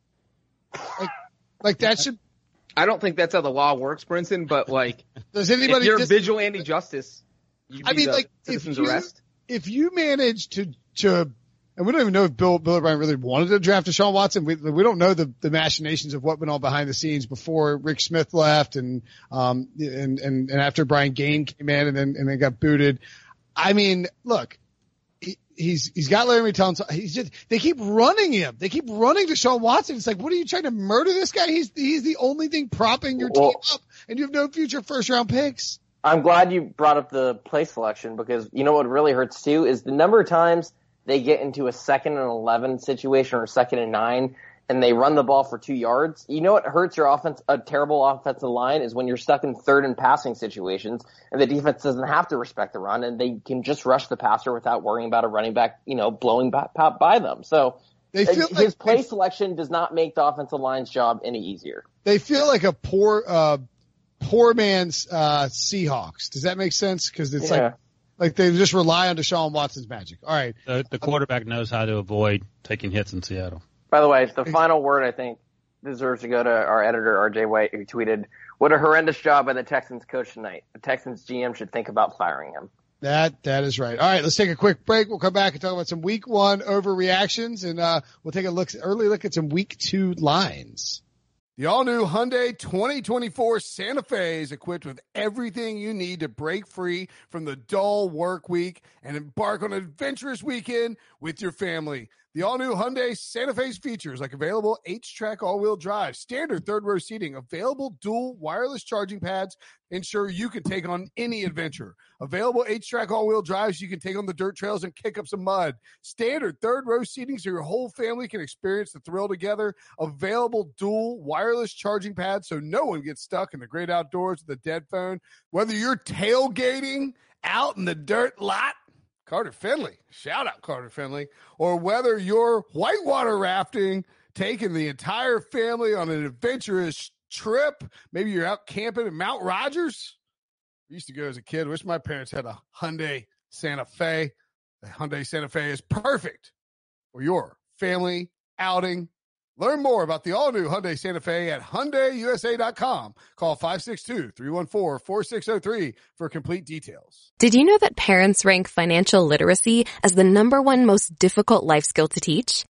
Like, like that should. I don't think that's how the law works, Brinson, but like, does anybody? If you're dis- vigilante justice, I mean, like, if citizen's you, arrest. if you manage to, to, and we don't even know if Bill, Bill O'Brien really wanted to draft Deshaun Watson. We, we don't know the, the machinations of what went on behind the scenes before Rick Smith left and, um, and, and, and after Brian Gaine came in and then, and then got booted. I mean, look, he, he's, he's got Larry Tunsil. He's just, they keep running him. They keep running Deshaun Watson. It's like, what are you trying to murder this guy? He's, he's the only thing propping your well, team up and you have no future first round picks. I'm glad you brought up the play selection because you know what really hurts too is the number of times they get into a second and eleven situation or second and nine and they run the ball for two yards. You know what hurts your offense, a terrible offensive line is when you're stuck in third and passing situations and the defense doesn't have to respect the run and they can just rush the passer without worrying about a running back, you know, blowing by, by them. So they feel his like play selection does not make the offensive line's job any easier. They feel like a poor, uh, poor man's, uh, Seahawks. Does that make sense? Cause it's yeah. like, Like they just rely on Deshaun Watson's magic. All right. The, the quarterback knows how to avoid taking hits in Seattle. By the way, the final word I think deserves to go to our editor, R J White, who tweeted, "What a horrendous job by the Texans coach tonight. The Texans G M should think about firing him." That, that is right. All right. Let's take a quick break. We'll come back and talk about some week one overreactions and, uh, we'll take a look, early look at some week two lines. The all-new Hyundai twenty twenty-four Santa Fe is equipped with everything you need to break free from the dull work week and embark on an adventurous weekend with your family. The all-new Hyundai Santa Fe's features like available H-Track all-wheel drive, standard third-row seating, available dual wireless charging pads, ensure you can take on any adventure. Available H-Track all-wheel drives you can take on the dirt trails and kick up some mud. Standard third-row seating so your whole family can experience the thrill together. Available dual wireless charging pads so no one gets stuck in the great outdoors with a dead phone. Whether you're tailgating out in the dirt lot, Carter Finley, shout out Carter Finley, or whether you're whitewater rafting, taking the entire family on an adventurous trip, maybe you're out camping in Mount Rogers. I used to go as a kid. Wish my parents had a Hyundai Santa Fe. The Hyundai Santa Fe is perfect for your family outing. Learn more about the all-new Hyundai Santa Fe at Hyundai U S A dot com. Call five six two, three one four, four six zero three for complete details. Did you know that parents rank financial literacy as the number one most difficult life skill to teach?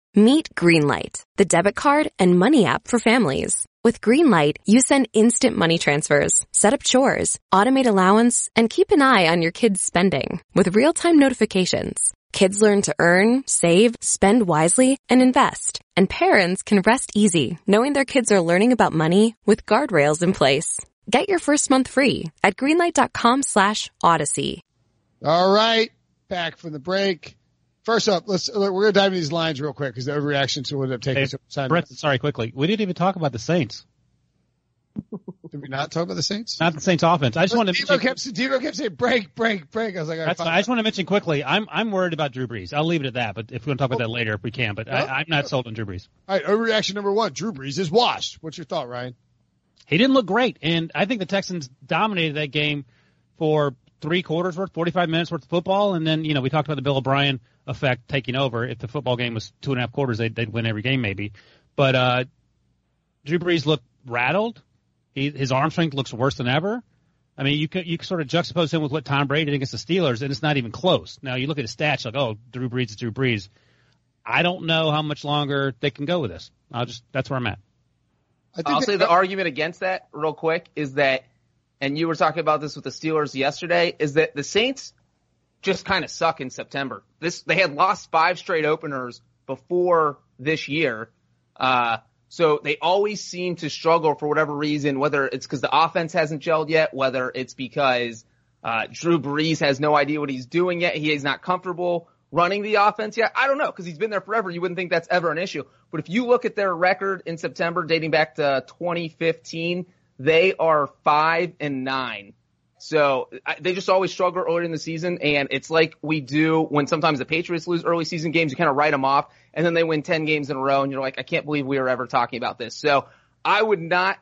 Meet Greenlight, the debit card and money app for families. With Greenlight, you send instant money transfers, set up chores, automate allowance, and keep an eye on your kids' spending with real-time notifications. Kids learn to earn, save, spend wisely, and invest. And parents can rest easy knowing their kids are learning about money with guardrails in place. Get your first month free at greenlight.com slash odyssey. All right. Back from the break. First up, let's, we're going to dive into these lines real quick because the overreaction to would have taken hey, some time. Brett, sorry, quickly. We didn't even talk about the Saints. Did we not talk about the Saints? Not the Saints offense. I just want to Devo mention. Kept, Devo kept saying break, break, break. I was like, all right, That's fine. I just want to mention quickly, I'm, I'm worried about Drew Brees. I'll leave it at that, but if we want to talk about that later, if we can, but I, I'm not sold on Drew Brees. All right. Overreaction number one. Drew Brees is washed. What's your thought, Ryan? He didn't look great, and I think the Texans dominated that game for three quarters worth, forty-five minutes worth of football, and then, you know, we talked about the Bill O'Brien effect taking over. If the football game was two and a half quarters, they'd, they'd win every game maybe. But uh, Drew Brees looked rattled. He, his arm strength looks worse than ever. I mean, you can, you can sort of juxtapose him with what Tom Brady did against the Steelers, and it's not even close. Now, you look at his stats, like, oh, Drew Brees is Drew Brees. I don't know how much longer they can go with this. I'll just that's where I'm at. I I'll say the argument against that real quick is that, and you were talking about this with the Steelers yesterday, is that the Saints just kind of suck in September. This they had lost five straight openers before this year. Uh, so they always seem to struggle for whatever reason, whether it's because the offense hasn't gelled yet, whether it's because uh, Drew Brees has no idea what he's doing yet. He is not comfortable running the offense yet. I don't know, because he's been there forever. You wouldn't think that's ever an issue. But if you look at their record in September dating back to twenty fifteen, they are five and nine. So I, they just always struggle early in the season, and it's like we do when sometimes the Patriots lose early season games. You kind of write them off, and then they win ten games in a row, and you're like, I can't believe we were ever talking about this. So I would not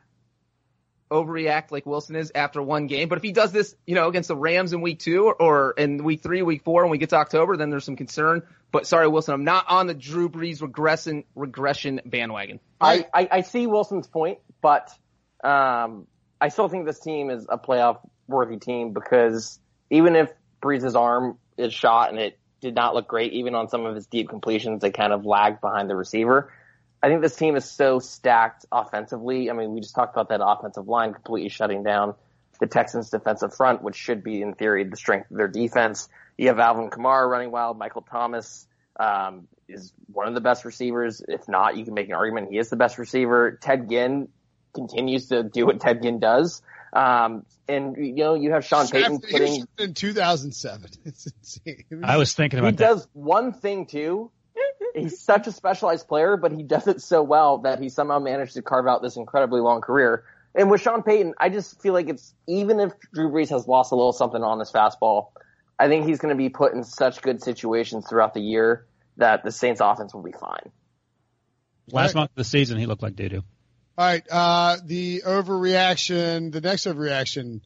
overreact like Wilson is after one game. But if he does this, you know, against the Rams in week two or, or in week three, week four, when we get to October, then there's some concern. But sorry, Wilson, I'm not on the Drew Brees regression regression bandwagon. I, I, I see Wilson's point, but um, I still think this team is a playoff worthy team because even if Brees' arm is shot and it did not look great, even on some of his deep completions, they kind of lagged behind the receiver. I think this team is so stacked offensively. I mean, we just talked about that offensive line completely shutting down the Texans' defensive front, which should be, in theory, the strength of their defense. You have Alvin Kamara running wild. Michael Thomas um, is one of the best receivers. If not, you can make an argument he is the best receiver. Ted Ginn continues to do what Ted Ginn does. Um, and, you know, you have Sean Payton putting – in two thousand seven. It's insane. I was thinking about he that. He does one thing, too. He's such a specialized player, but he does it so well that he somehow managed to carve out this incredibly long career. And with Sean Payton, I just feel like it's, even if Drew Brees has lost a little something on his fastball, I think he's going to be put in such good situations throughout the year that the Saints offense will be fine. Last month of the season, he looked like doo-doo. All right, uh, the overreaction, the next overreaction,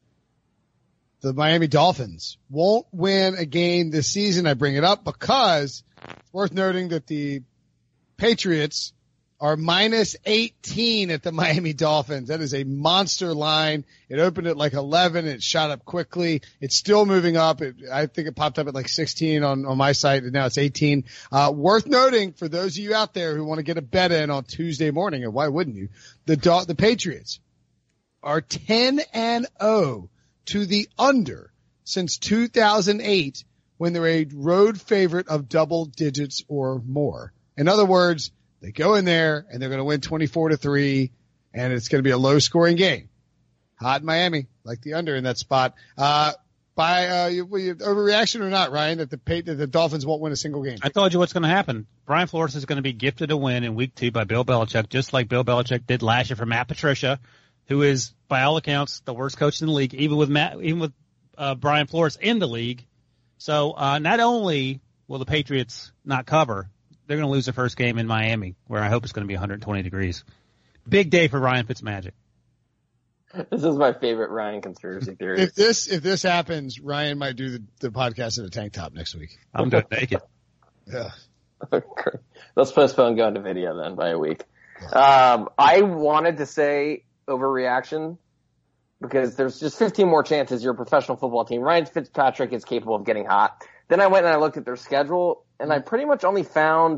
the Miami Dolphins won't win a game this season. I bring it up because it's worth noting that the Patriots are minus eighteen at the Miami Dolphins. That is a monster line. It opened at like eleven. It shot up quickly. It's still moving up. It, I think it popped up at like sixteen on, on my site, and now it's eighteen. Uh, worth noting for those of you out there who want to get a bet in on Tuesday morning, and why wouldn't you? The the Patriots are ten and oh to the under since two thousand eight when they're a road favorite of double digits or more. In other words, they go in there and they're going to win twenty-four to three, and it's going to be a low scoring game. Hot in Miami, like the under in that spot. Uh, by, uh, you, you, overreaction or not, Ryan, that the, that the Dolphins won't win a single game? I told you what's going to happen. Brian Flores is going to be gifted a win in week two by Bill Belichick, just like Bill Belichick did last year for Matt Patricia, who is, by all accounts, the worst coach in the league, even with Matt, even with, uh, Brian Flores in the league. So, uh, not only will the Patriots not cover, they're going to lose their first game in Miami, where I hope it's going to be one hundred twenty degrees. Big day for Ryan Fitzmagic. This is my favorite Ryan conspiracy theory. If this if this happens, Ryan might do the, the podcast in a tank top next week. I'm doing naked. Yeah. Let's postpone going to video then by a week. Um, I wanted to say overreaction because there's just fifteen more chances you're a professional football team. Ryan Fitzpatrick is capable of getting hot. Then I went and I looked at their schedule, and I pretty much only found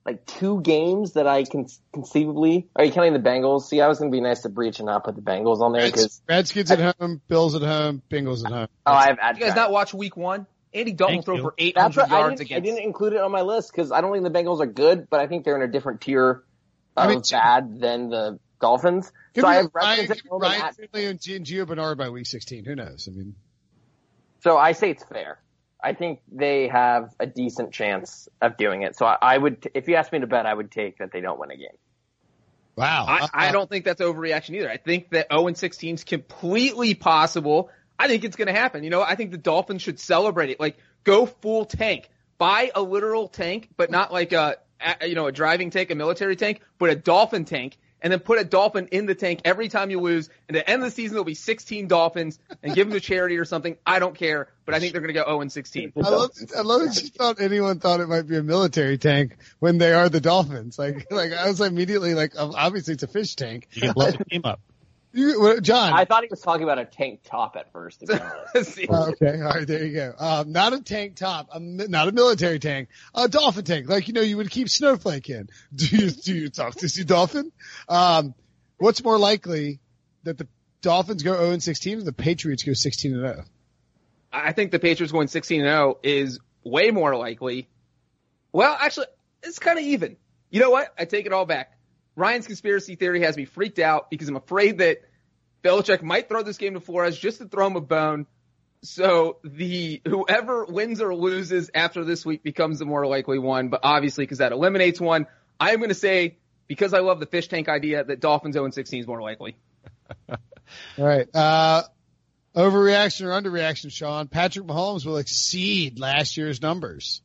like two games that I can conceivably. Are you counting the Bengals? See, I was going to be nice to Breach and not put the Bengals on there because Redskins at home, Bills at home, Bengals at home. Oh, I have. Did you guys not watch Week One? Andy Dalton will throw you. for eight hundred yards I didn't, against. I didn't include it on my list because I don't think the Bengals are good, but I think they're in a different tier of I mean, bad than the Dolphins. Could So be I have Ryan, Redskins at home and Ryan at- Finley and G- and Gio Bernard by week sixteen. Who knows? I mean, So I say it's fair. I think they have a decent chance of doing it. So I, I would, if you asked me to bet, I would take that they don't win a game. wow. I, Uh, I don't think that's overreaction either. I think that oh and sixteen is completely possible. I think it's going to happen. You know, I think the Dolphins should celebrate it. Like, go full tank. Buy a literal tank, but not like a, a you know, a driving tank, a military tank, but a dolphin tank, and then put a dolphin in the tank every time you lose. And at the end of the season, there'll be sixteen dolphins, and give them to charity or something. I don't care, but I think they're going to go oh and sixteen. I love, I love that you thought anyone thought it might be a military tank when they are the Dolphins. Like, like I was immediately like, obviously it's a fish tank. You can blow the team up. You, well, John. I thought he was talking about a tank top at first, to be honest. See? Oh, okay. All right. There you go. Um, not a tank top, a, mi- not a military tank, a dolphin tank. Like, you know, you would keep Snowflake in. Do you, do you talk to see dolphin? Um, what's more likely that the Dolphins go oh and sixteen or the Patriots go sixteen and oh? I think the Patriots going sixteen and oh is way more likely. Well, actually, it's kind of even. You know what? I take it all back. Ryan's conspiracy theory has me freaked out because I'm afraid that Belichick might throw this game to Flores just to throw him a bone. So the whoever wins or loses after this week becomes the more likely one. But obviously, because that eliminates one, I'm going to say, because I love the fish tank idea, that Dolphins oh and sixteen is more likely. All right. Uh, overreaction or underreaction, Sean? Patrick Mahomes will exceed last year's numbers.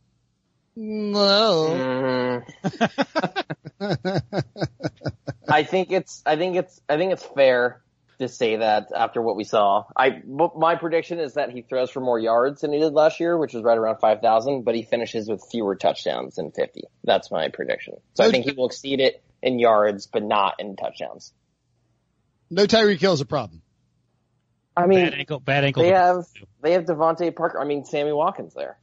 No. Mm. I think it's, I think it's, I think it's fair to say that after what we saw. I, my prediction is that he throws for more yards than he did last year, which was right around five thousand, but he finishes with fewer touchdowns than fifty. That's my prediction. So I think he will exceed it in yards, but not in touchdowns. No Tyreek Hill is a problem. I mean, Bad ankle, bad ankle. they have, they have Devontae Parker. I mean, Sammy Watkins there.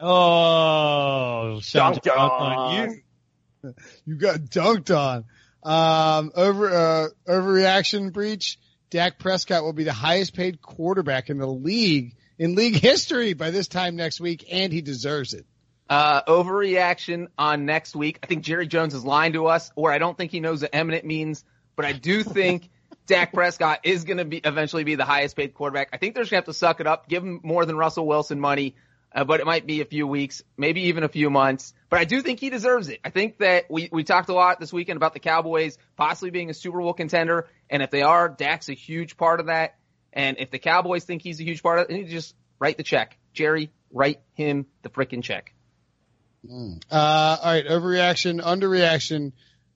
Oh, Sean, Dunked on. You, you got dunked on. Um, over, uh, overreaction breach. Dak Prescott will be the highest paid quarterback in the league, in league history by this time next week, and he deserves it. Uh, overreaction on next week. I think Jerry Jones is lying to us, or I don't think he knows what eminent means, but I do think Dak Prescott is going to be eventually be the highest paid quarterback. I think they're just going to have to suck it up, give him more than Russell Wilson money, uh, but it might be a few weeks, maybe even a few months. But I do think he deserves it. I think that we, we talked a lot this weekend about the Cowboys possibly being a Super Bowl contender, and if they are, Dak's a huge part of that. And if the Cowboys think he's a huge part of it, they need to just write the check. Jerry, write him the frickin' check. Mm. Uh, all right, overreaction, underreaction.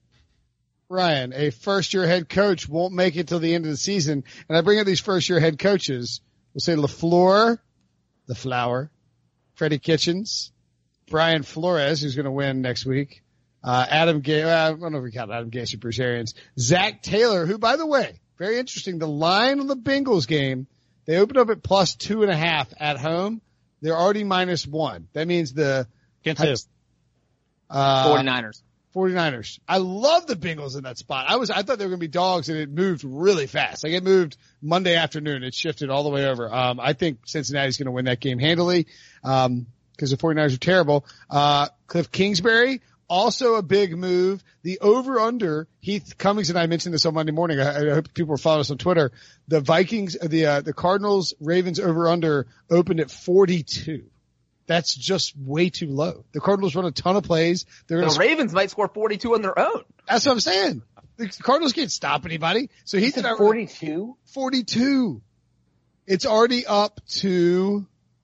Ryan, a first-year head coach won't make it till the end of the season. And I bring up these first-year head coaches. We'll say LaFleur, the Flower, Freddie Kitchens, Brian Flores, who's going to win next week, uh, Adam Gase, I don't know if we count Adam Gase or Bruce Arians, Zach Taylor, who, by the way, very interesting, the line on the Bengals game, they opened up at plus two and a half at home. They're already minus one. That means the Against who? uh, 49ers. 49ers. I love the Bengals in that spot. I was, I thought they were going to be dogs, and it moved really fast. Like, it moved Monday afternoon. It shifted all the way over. Um, I think Cincinnati's going to win that game handily, um, because the 49ers are terrible. Uh, Cliff Kingsbury, also a big move. The over-under, Heath Cummings and I mentioned this on Monday morning. I, I hope people are following us on Twitter. The Vikings, the, uh, the Cardinals, Ravens over-under opened at forty-two. That's just way too low. The Cardinals run a ton of plays. They're The gonna Ravens might score forty-two on their own. That's what I'm saying. The Cardinals can't stop anybody. So he's at forty-two? forty-two. It's already up to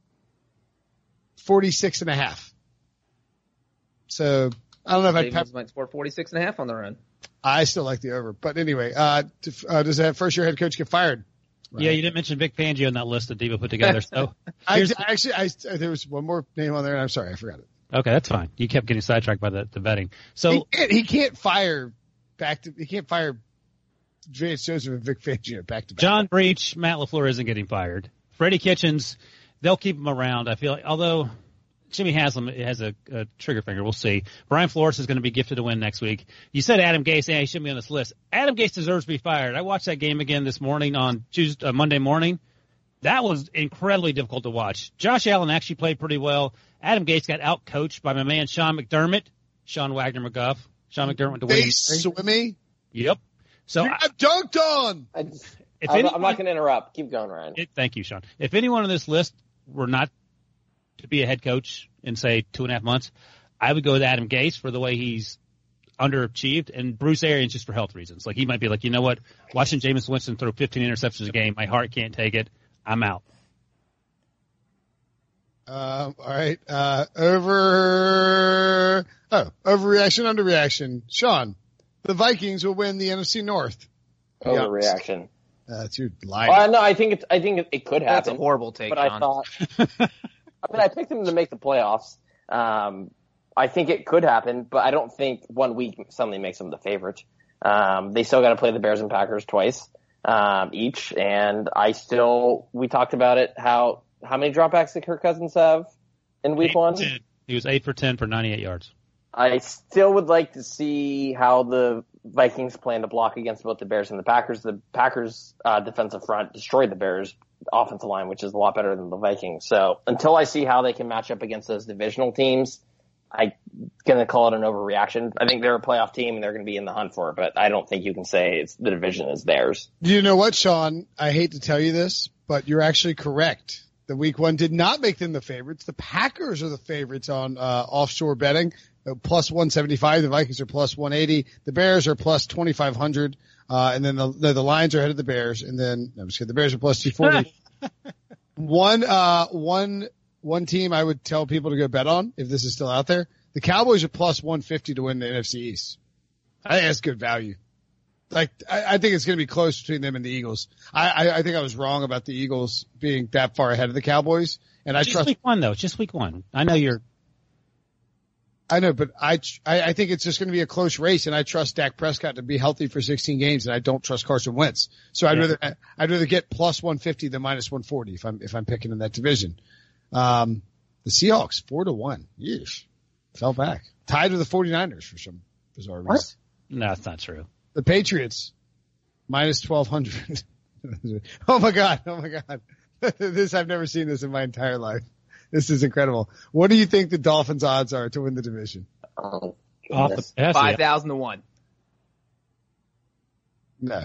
forty-six and a half. So I don't know if I Ravens might score forty-six and a half on their own. I still like the over, but anyway, uh, to, uh does that first year head coach get fired? Right. Yeah, you didn't mention Vic Fangio in that list that Diva put together. So I, I actually, I, there was one more name on there, and I'm sorry, I forgot it. okay, that's fine. You kept getting sidetracked by the, the betting. So he can't, he can't fire back to, he can't fire Vance Joseph and Vic Fangio back to back. John Breach, Matt LaFleur isn't getting fired. Freddie Kitchens, they'll keep him around. I feel like, although Jimmy Haslam has a, a trigger finger. We'll see. Brian Flores is going to be gifted a win next week. You said Adam Gase. Yeah, he shouldn't be on this list. Adam Gase deserves to be fired. I watched that game again this morning on Tuesday, uh, Monday morning. That was incredibly difficult to watch. Josh Allen actually played pretty well. Adam Gase got out-coached by my man Sean McDermott. Sean Wagner McGuff. Sean McDermott went to William Swimmy? Yep. So you got dunked on! I just, if I'm, anyone, I'm not going to interrupt. Keep going, Ryan. It, thank you, Sean. If anyone on this list were not to be a head coach in, say, two and a half months, I would go with Adam Gase for the way he's underachieved, and Bruce Arians just for health reasons. Like, he might be like, you know what, watching Jameis Winston throw fifteen interceptions a game, my heart can't take it. I'm out. Um, all right. Uh, over, oh, overreaction, underreaction. Sean, the Vikings will win the N F C North. Overreaction. Uh, that's your line. Uh, no, I think it's, I think it, it could happen. That's a horrible take, but Sean. I thought, I mean, I picked them to make the playoffs. Um, I think it could happen, but I don't think one week suddenly makes them the favorite. Um, they still got to play the Bears and Packers twice, um, each. And I still, we talked about it, how, how many dropbacks did Kirk Cousins have in week eight one? He was eight for ten for ninety-eight yards. I still would like to see how the Vikings plan to block against both the Bears and the Packers. The Packers' uh, defensive front destroyed the Bears' offensive line, which is a lot better than the Vikings. So until I see how they can match up against those divisional teams, I'm going to call it an overreaction. I think they're a playoff team and they're going to be in the hunt for it, but I don't think you can say it's, the division is theirs. You know what, Sean? I hate to tell you this, but you're actually correct. The week one did not make them the favorites. The Packers are the favorites on uh, offshore betting. Plus one seventy-five. The Vikings are plus one eighty. The Bears are plus twenty-five hundred. Uh, and then the, the, the Lions are ahead of the Bears. And then, no, I'm just kidding. The Bears are plus two forty. one, uh, one, one team I would tell people to go bet on if this is still out there. The Cowboys are plus one fifty to win the N F C East. I think that's good value. Like, I, I think it's going to be close between them and the Eagles. I, I, I think I was wrong about the Eagles being that far ahead of the Cowboys. And I just trust week one though. Just week one. I know you're. I know, but I, I, I think it's just going to be a close race, and I trust Dak Prescott to be healthy for sixteen games, and I don't trust Carson Wentz. So I'd yeah. rather, I'd rather get plus one fifty than minus one forty if I'm, if I'm picking in that division. Um, the Seahawks, four to one. Yeesh. Fell back. Tied with the 49ers for some bizarre reason. What? No, that's not true. The Patriots, minus twelve hundred. Oh my God. Oh my God. This, I've never seen this in my entire life. This is incredible. What do you think the Dolphins' odds are to win the division? Oh, five thousand to one. No.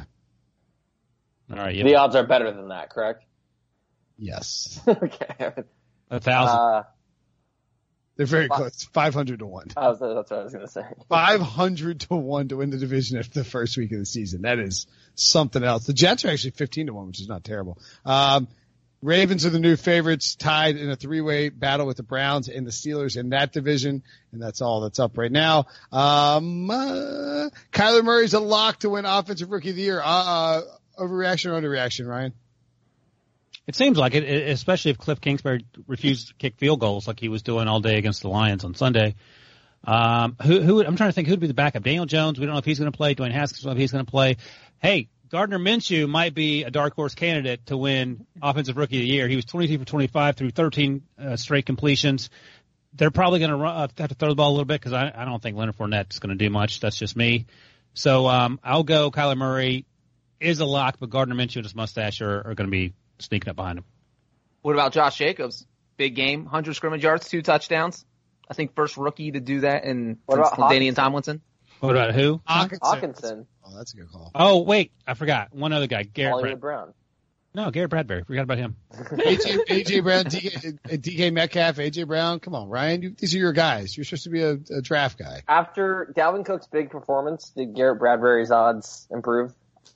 All right. Yep. The odds are better than that, correct? Yes. Okay. A thousand. Uh, They're very five, close. five hundred to one. Oh, that's what I was going to say. five hundred to one to win the division after the first week of the season. That is something else. The Jets are actually fifteen to one, which is not terrible. Um, Ravens are the new favorites, tied in a three-way battle with the Browns and the Steelers in that division, and that's all that's up right now. Um, uh, Kyler Murray's a lock to win Offensive Rookie of the Year. Uh, uh, overreaction or underreaction, Ryan? It seems like it, especially if Cliff Kingsbury refused to kick field goals like he was doing all day against the Lions on Sunday. Um, who, who, I'm trying to think who'd be the backup. Daniel Jones, we don't know if he's going to play. Dwayne Haskins, we don't know if he's going to play. Hey, Gardner Minshew might be a dark horse candidate to win Offensive Rookie of the Year. He was twenty-two for twenty-five through thirteen uh, straight completions. They're probably going to uh, have to throw the ball a little bit because I, I don't think Leonard Fournette is going to do much. That's just me. So um, I'll go Kyler Murray is a lock, but Gardner Minshew and his mustache are, are going to be sneaking up behind him. What about Josh Jacobs? Big game, one hundred scrimmage yards, two touchdowns. I think first rookie to do that in Danian Tomlinson. What about who? Hawkinson. Hawkinson. Oh, that's a good call. Oh, wait. I forgot. One other guy. Garrett Hollywood Brad- Brown. No, Garrett Bradbury. Forgot about him. A J, A J Brown, D K, D K Metcalf, A J Brown. Come on, Ryan. You, these are your guys. You're supposed to be a, a draft guy. After Dalvin Cook's big performance, did Garrett Bradbury's odds improve?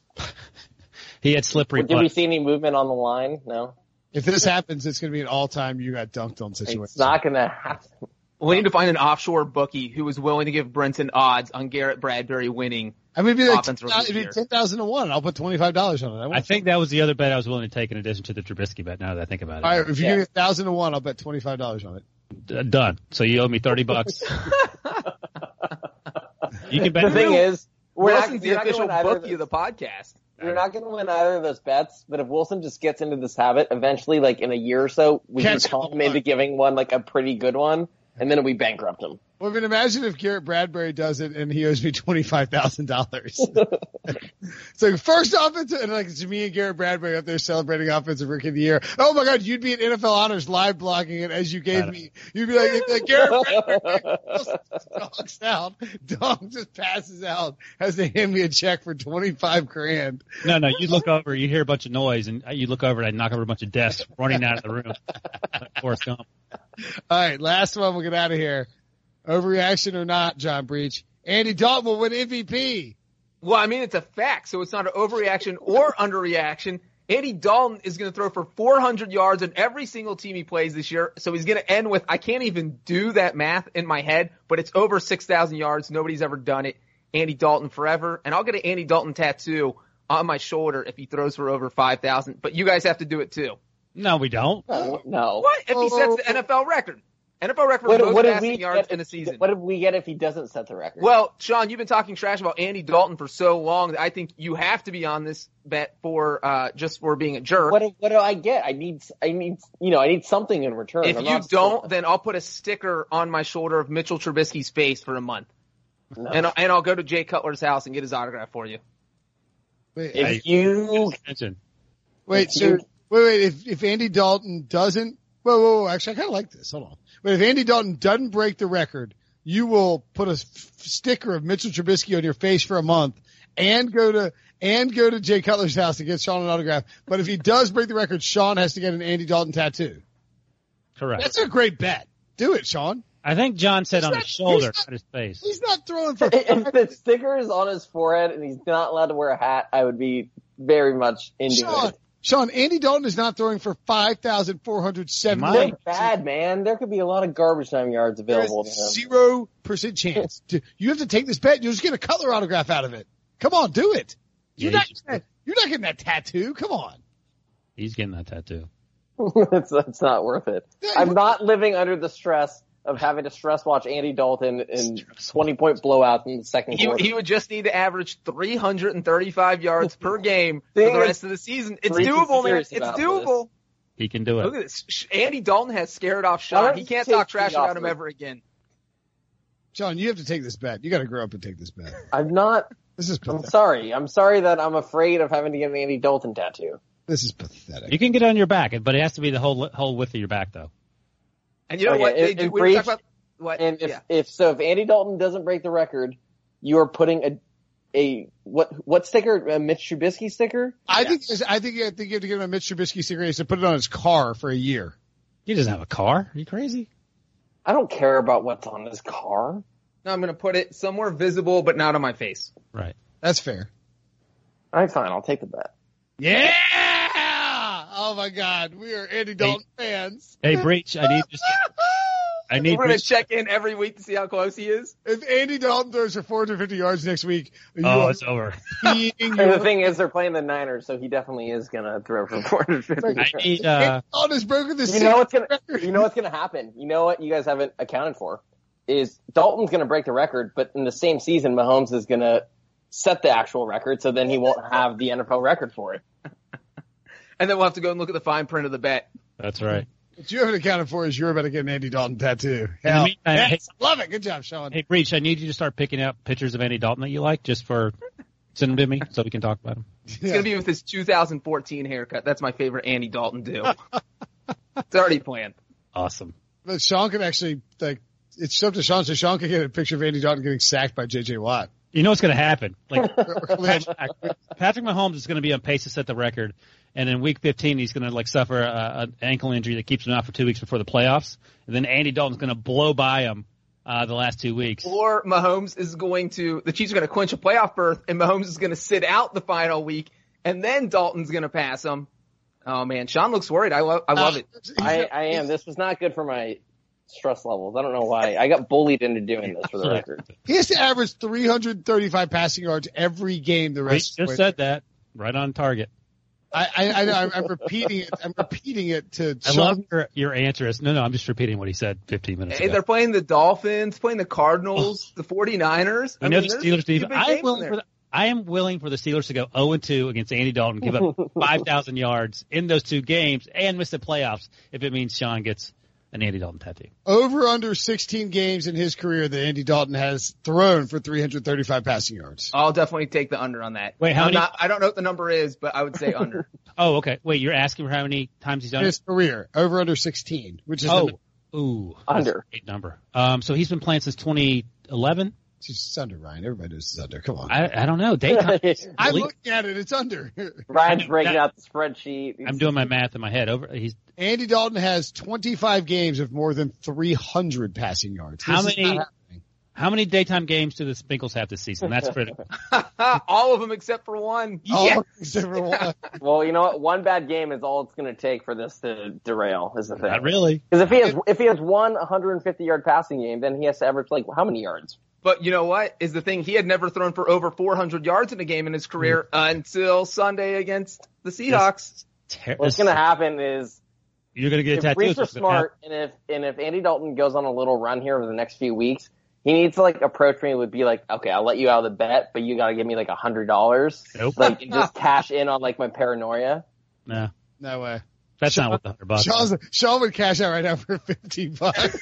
He had slippery Did we see any movement on the line? No. If this happens, it's going to be an all-time you got dunked on situation. It's not going to happen. We need to find an offshore bookie who is willing to give Brenton odds on Garrett Bradbury winning. I mean, it'd be like Offensive it'd be ten thousand to one. I'll put twenty-five dollars on it. I, I think that was the other bet I was willing to take in addition to the Trubisky bet. Now that I think about it. All right, if you Yeah. give me a thousand to one, I'll bet twenty-five dollars on it. D- done. So you owe me thirty bucks. You can bet. The thing is, we're Wilson's not, the you're not official gonna win either bookie of of the podcast. you're not going to win either of those bets, but if Wilson just gets into this habit, eventually, like in a year or so, we can talk him into giving one like a pretty good one, and then we bankrupt him. Well, I mean, imagine if Garrett Bradbury does it and he owes me twenty-five thousand dollars. So first offensive, and like it's me and Garrett Bradbury up there celebrating offensive rookie of the year. Oh my God, you'd be at N F L Honors live blocking it as you gave me. You'd be like, if like Garrett Bradbury donks out, Donk just passes out, has to hand me a check for twenty-five grand. No, no, you look over, you hear a bunch of noise, and you look over and I knock over a bunch of desks running out of the room. Forrest Gump. All right, last one, we'll get out of here. Overreaction or not, John Breach. Andy Dalton will win M V P. Well, I mean, it's a fact, so it's not an overreaction or underreaction. Andy Dalton is going to throw for four hundred yards in every single team he plays this year, so he's going to end with, I can't even do that math in my head, but it's over six thousand yards. Nobody's ever done it. Andy Dalton forever. And I'll get an Andy Dalton tattoo on my shoulder if he throws for over five thousand, but you guys have to do it too. No, we don't. No. no. What? If he sets the N F L record. N F L record for what, most what passing yards if, in a season. What if we get if he doesn't set the record? Well, Sean, you've been talking trash about Andy Dalton for so long that I think you have to be on this bet for uh just for being a jerk. What do, what do I get? I need, I need, you know, I need something in return. If I'm you not don't, still... then I'll put a sticker on my shoulder of Mitchell Trubisky's face for a month, no. and I'll, and I'll go to Jay Cutler's house and get his autograph for you. Wait, if I, you wait, if so you, wait, wait. If if Andy Dalton doesn't, whoa, whoa, whoa actually, I kind of like this. Hold on. But if Andy Dalton doesn't break the record, you will put a f- sticker of Mitchell Trubisky on your face for a month and go to and go to Jay Cutler's house to get Sean an autograph. But if he does break the record, Sean has to get an Andy Dalton tattoo. Correct. That's a great bet. Do it, Sean. I think John said He's on not- his shoulder, he's not- not his face. He's not throwing for. if the sticker is on his forehead and he's not allowed to wear a hat, I would be very much into Sean, it. Sean, Andy Dalton is not throwing for five thousand four hundred seventy. Mike. They're bad, man. There could be a lot of garbage time yards available to him. Zero percent chance. You have to take this bet. You'll just get a Cutler autograph out of it. Come on, do it. You're Yeah, not. he's- Getting that, you're not getting that tattoo. Come on. He's getting that tattoo. it's, it's not worth it. I'm not living under the stress of having to stress watch Andy Dalton in twenty point blowouts in the second He, quarter. he would just need to average three hundred thirty-five yards per game for Thing the is, rest of the season. It's Reese is doable, man. serious It's about doable. He can do Look it. at this. Sh- Andy Dalton has scared off Why Sean. don't He you can't take talk trash the about him offer? ever again. Sean, you have to take this bet. You got to grow up and take this bet. I'm not. This is I'm pathetic. sorry. I'm sorry that I'm afraid of having to get an Andy Dalton tattoo. This is pathetic. You can get it on your back, but it has to be the whole whole width of your back, though. And you know Okay, what? They in- do, in we were brief- talking about what? And if, yeah. if so, if Andy Dalton doesn't break the record, you are putting a a what what sticker? A Mitch Trubisky sticker? I think. I think. I think you have to give him a Mitch Trubisky sticker. He has to put it on his car for a year. He doesn't have a car. Are you crazy? I don't care about what's on his car. No, I'm going to put it somewhere visible, but not on my face. Right. That's fair. All right, fine. I'll take the bet. Yeah. Oh my God, we are Andy Dalton fans. Hey, Breach, I need just. I need. We're going to Breach, check in every week to see how close he is. If Andy Dalton throws for four hundred fifty yards next week, you oh, are it's over. peeing And your the thing is, they're playing the Niners, so he definitely is gonna throw for four hundred fifty. I yards. need. Andy Uh, Dalton has broken the You know what's gonna, record. you know what's gonna happen. You know what you guys haven't accounted for is Dalton's gonna break the record, but in the same season, Mahomes is gonna set the actual record, so then he won't have the N F L record for it. And then we'll have to go and look at the fine print of the bet. that's right. What you haven't accounted for is you're about to get an Andy Dalton tattoo. In the Hell, meantime, yes, love it. Good job, Sean. Hey, Breach, I need you to start picking out pictures of Andy Dalton that you like, just for send them to me so we can talk about him. It's going to be with his two thousand fourteen haircut. That's my favorite Andy Dalton do. It's already planned. Awesome. But Sean can actually, like, it's up to Sean, so Sean can get a picture of Andy Dalton getting sacked by J J Watt. You know what's going to happen? Like Patrick Mahomes is going to be on pace to set the record, and in Week fifteen he's going to like suffer a, an ankle injury that keeps him out for two weeks before the playoffs, and then Andy Dalton's going to blow by him uh, the last two weeks. Or Mahomes is going to, the Chiefs are going to clinch a playoff berth, and Mahomes is going to sit out the final week, and then Dalton's going to pass him. Oh man, Sean looks worried. I love, I love Uh, it. I, I am. This was not good for my stress levels. I don't know why. I got bullied into doing this for the record. He has to average three hundred thirty-five passing yards every game the He rest of just the way. said that. Right on target. I, I, I know. I'm, I'm repeating it. I'm repeating it to I Sean. love your, your answer. Is, no, no, I'm just repeating what he said fifteen minutes Hey, ago. they're playing the Dolphins, playing the Cardinals, the 49ers. You I know mean, the there's Steelers two defense. big I'm games in willing there. for the, I am willing for the Steelers to go oh and two against Andy Dalton, give up five thousand yards in those two games, and miss the playoffs if it means Sean gets an Andy Dalton tattoo. Over under sixteen games in his career that Andy Dalton has thrown for three hundred thirty-five passing yards. I'll definitely take the under on that. Wait, how I'm many? Not, I don't know what the number is, but I would say under. Oh, okay. Wait, you're asking for how many times he's done in it? his career. Over under sixteen, which is Oh, the, ooh. Under. That's a great number. Um, so he's been playing since twenty eleven? it's under, Ryan. Everybody knows it's under. Come on. I, I don't know. Daytime. I'm looking at it. It's under. Ryan's breaking out the spreadsheet. I'm doing my math in my head. Over. He's Andy Dalton has twenty-five games of more than three hundred passing yards. How This is many- not happening. How many daytime games do the Spinkles have this season? That's critical. All of them except for one. All Yeah. except for one. Well, you know what? One bad game is all it's going to take for this to derail. Is the thing. Not really. Because if he has if he has one one hundred fifty yard passing game, then he has to average like how many yards? But you know what is the thing? He had never thrown for over four hundred yards in a game in his career uh, until Sunday against the Seahawks. Ter- What's going to happen is You're going to get a if tattoo. Reese are smart, and if and if Andy Dalton goes on a little run here over the next few weeks, he needs to like approach me with be like, okay, I'll let you out of the bet, but you got to give me like a hundred dollars, Nope. like and just cash in on like my paranoia. No, No way. that's Sean- not what the hundred bucks. Sean's, Sean would cash out right now for fifty bucks.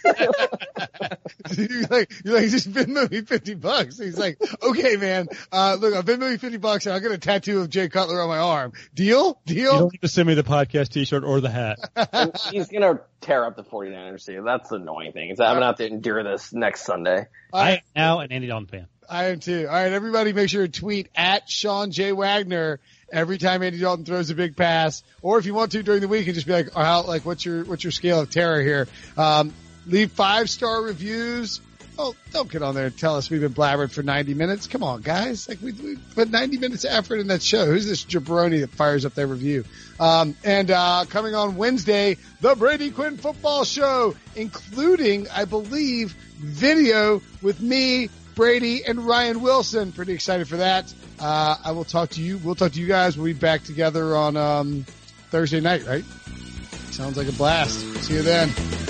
you're like, you're like, just Venmo me fifty bucks. He's like, okay, man. Uh, look, I'll Venmo me fifty bucks and I'll get a tattoo of Jay Cutler on my arm. Deal? You Deal? don't need to send me the podcast T-shirt or the hat. And he's gonna tear up the 49ers too. That's the annoying thing. Is that I'm gonna have to endure this next Sunday. I am now an Andy Dalton fan. I am too. All right, everybody make sure to tweet at Sean J. Wagner every time Andy Dalton throws a big pass. Or if you want to during the week and just be like, oh, how, like, what's your, what's your scale of terror here? Um, leave five star reviews. Oh, don't get on there and tell us we've been blabbering for ninety minutes. Come on, guys. Like we, we put ninety minutes of effort in that show. Who's this jabroni that fires up their review? Um, and, uh, coming on Wednesday, the Brady Quinn football show, including, I believe, video with me, Brady, and Ryan Wilson. Pretty excited for that. Uh, I will talk to you. We'll talk to you guys. We'll be back together on, um, Thursday night, right? Sounds like a blast. See you then.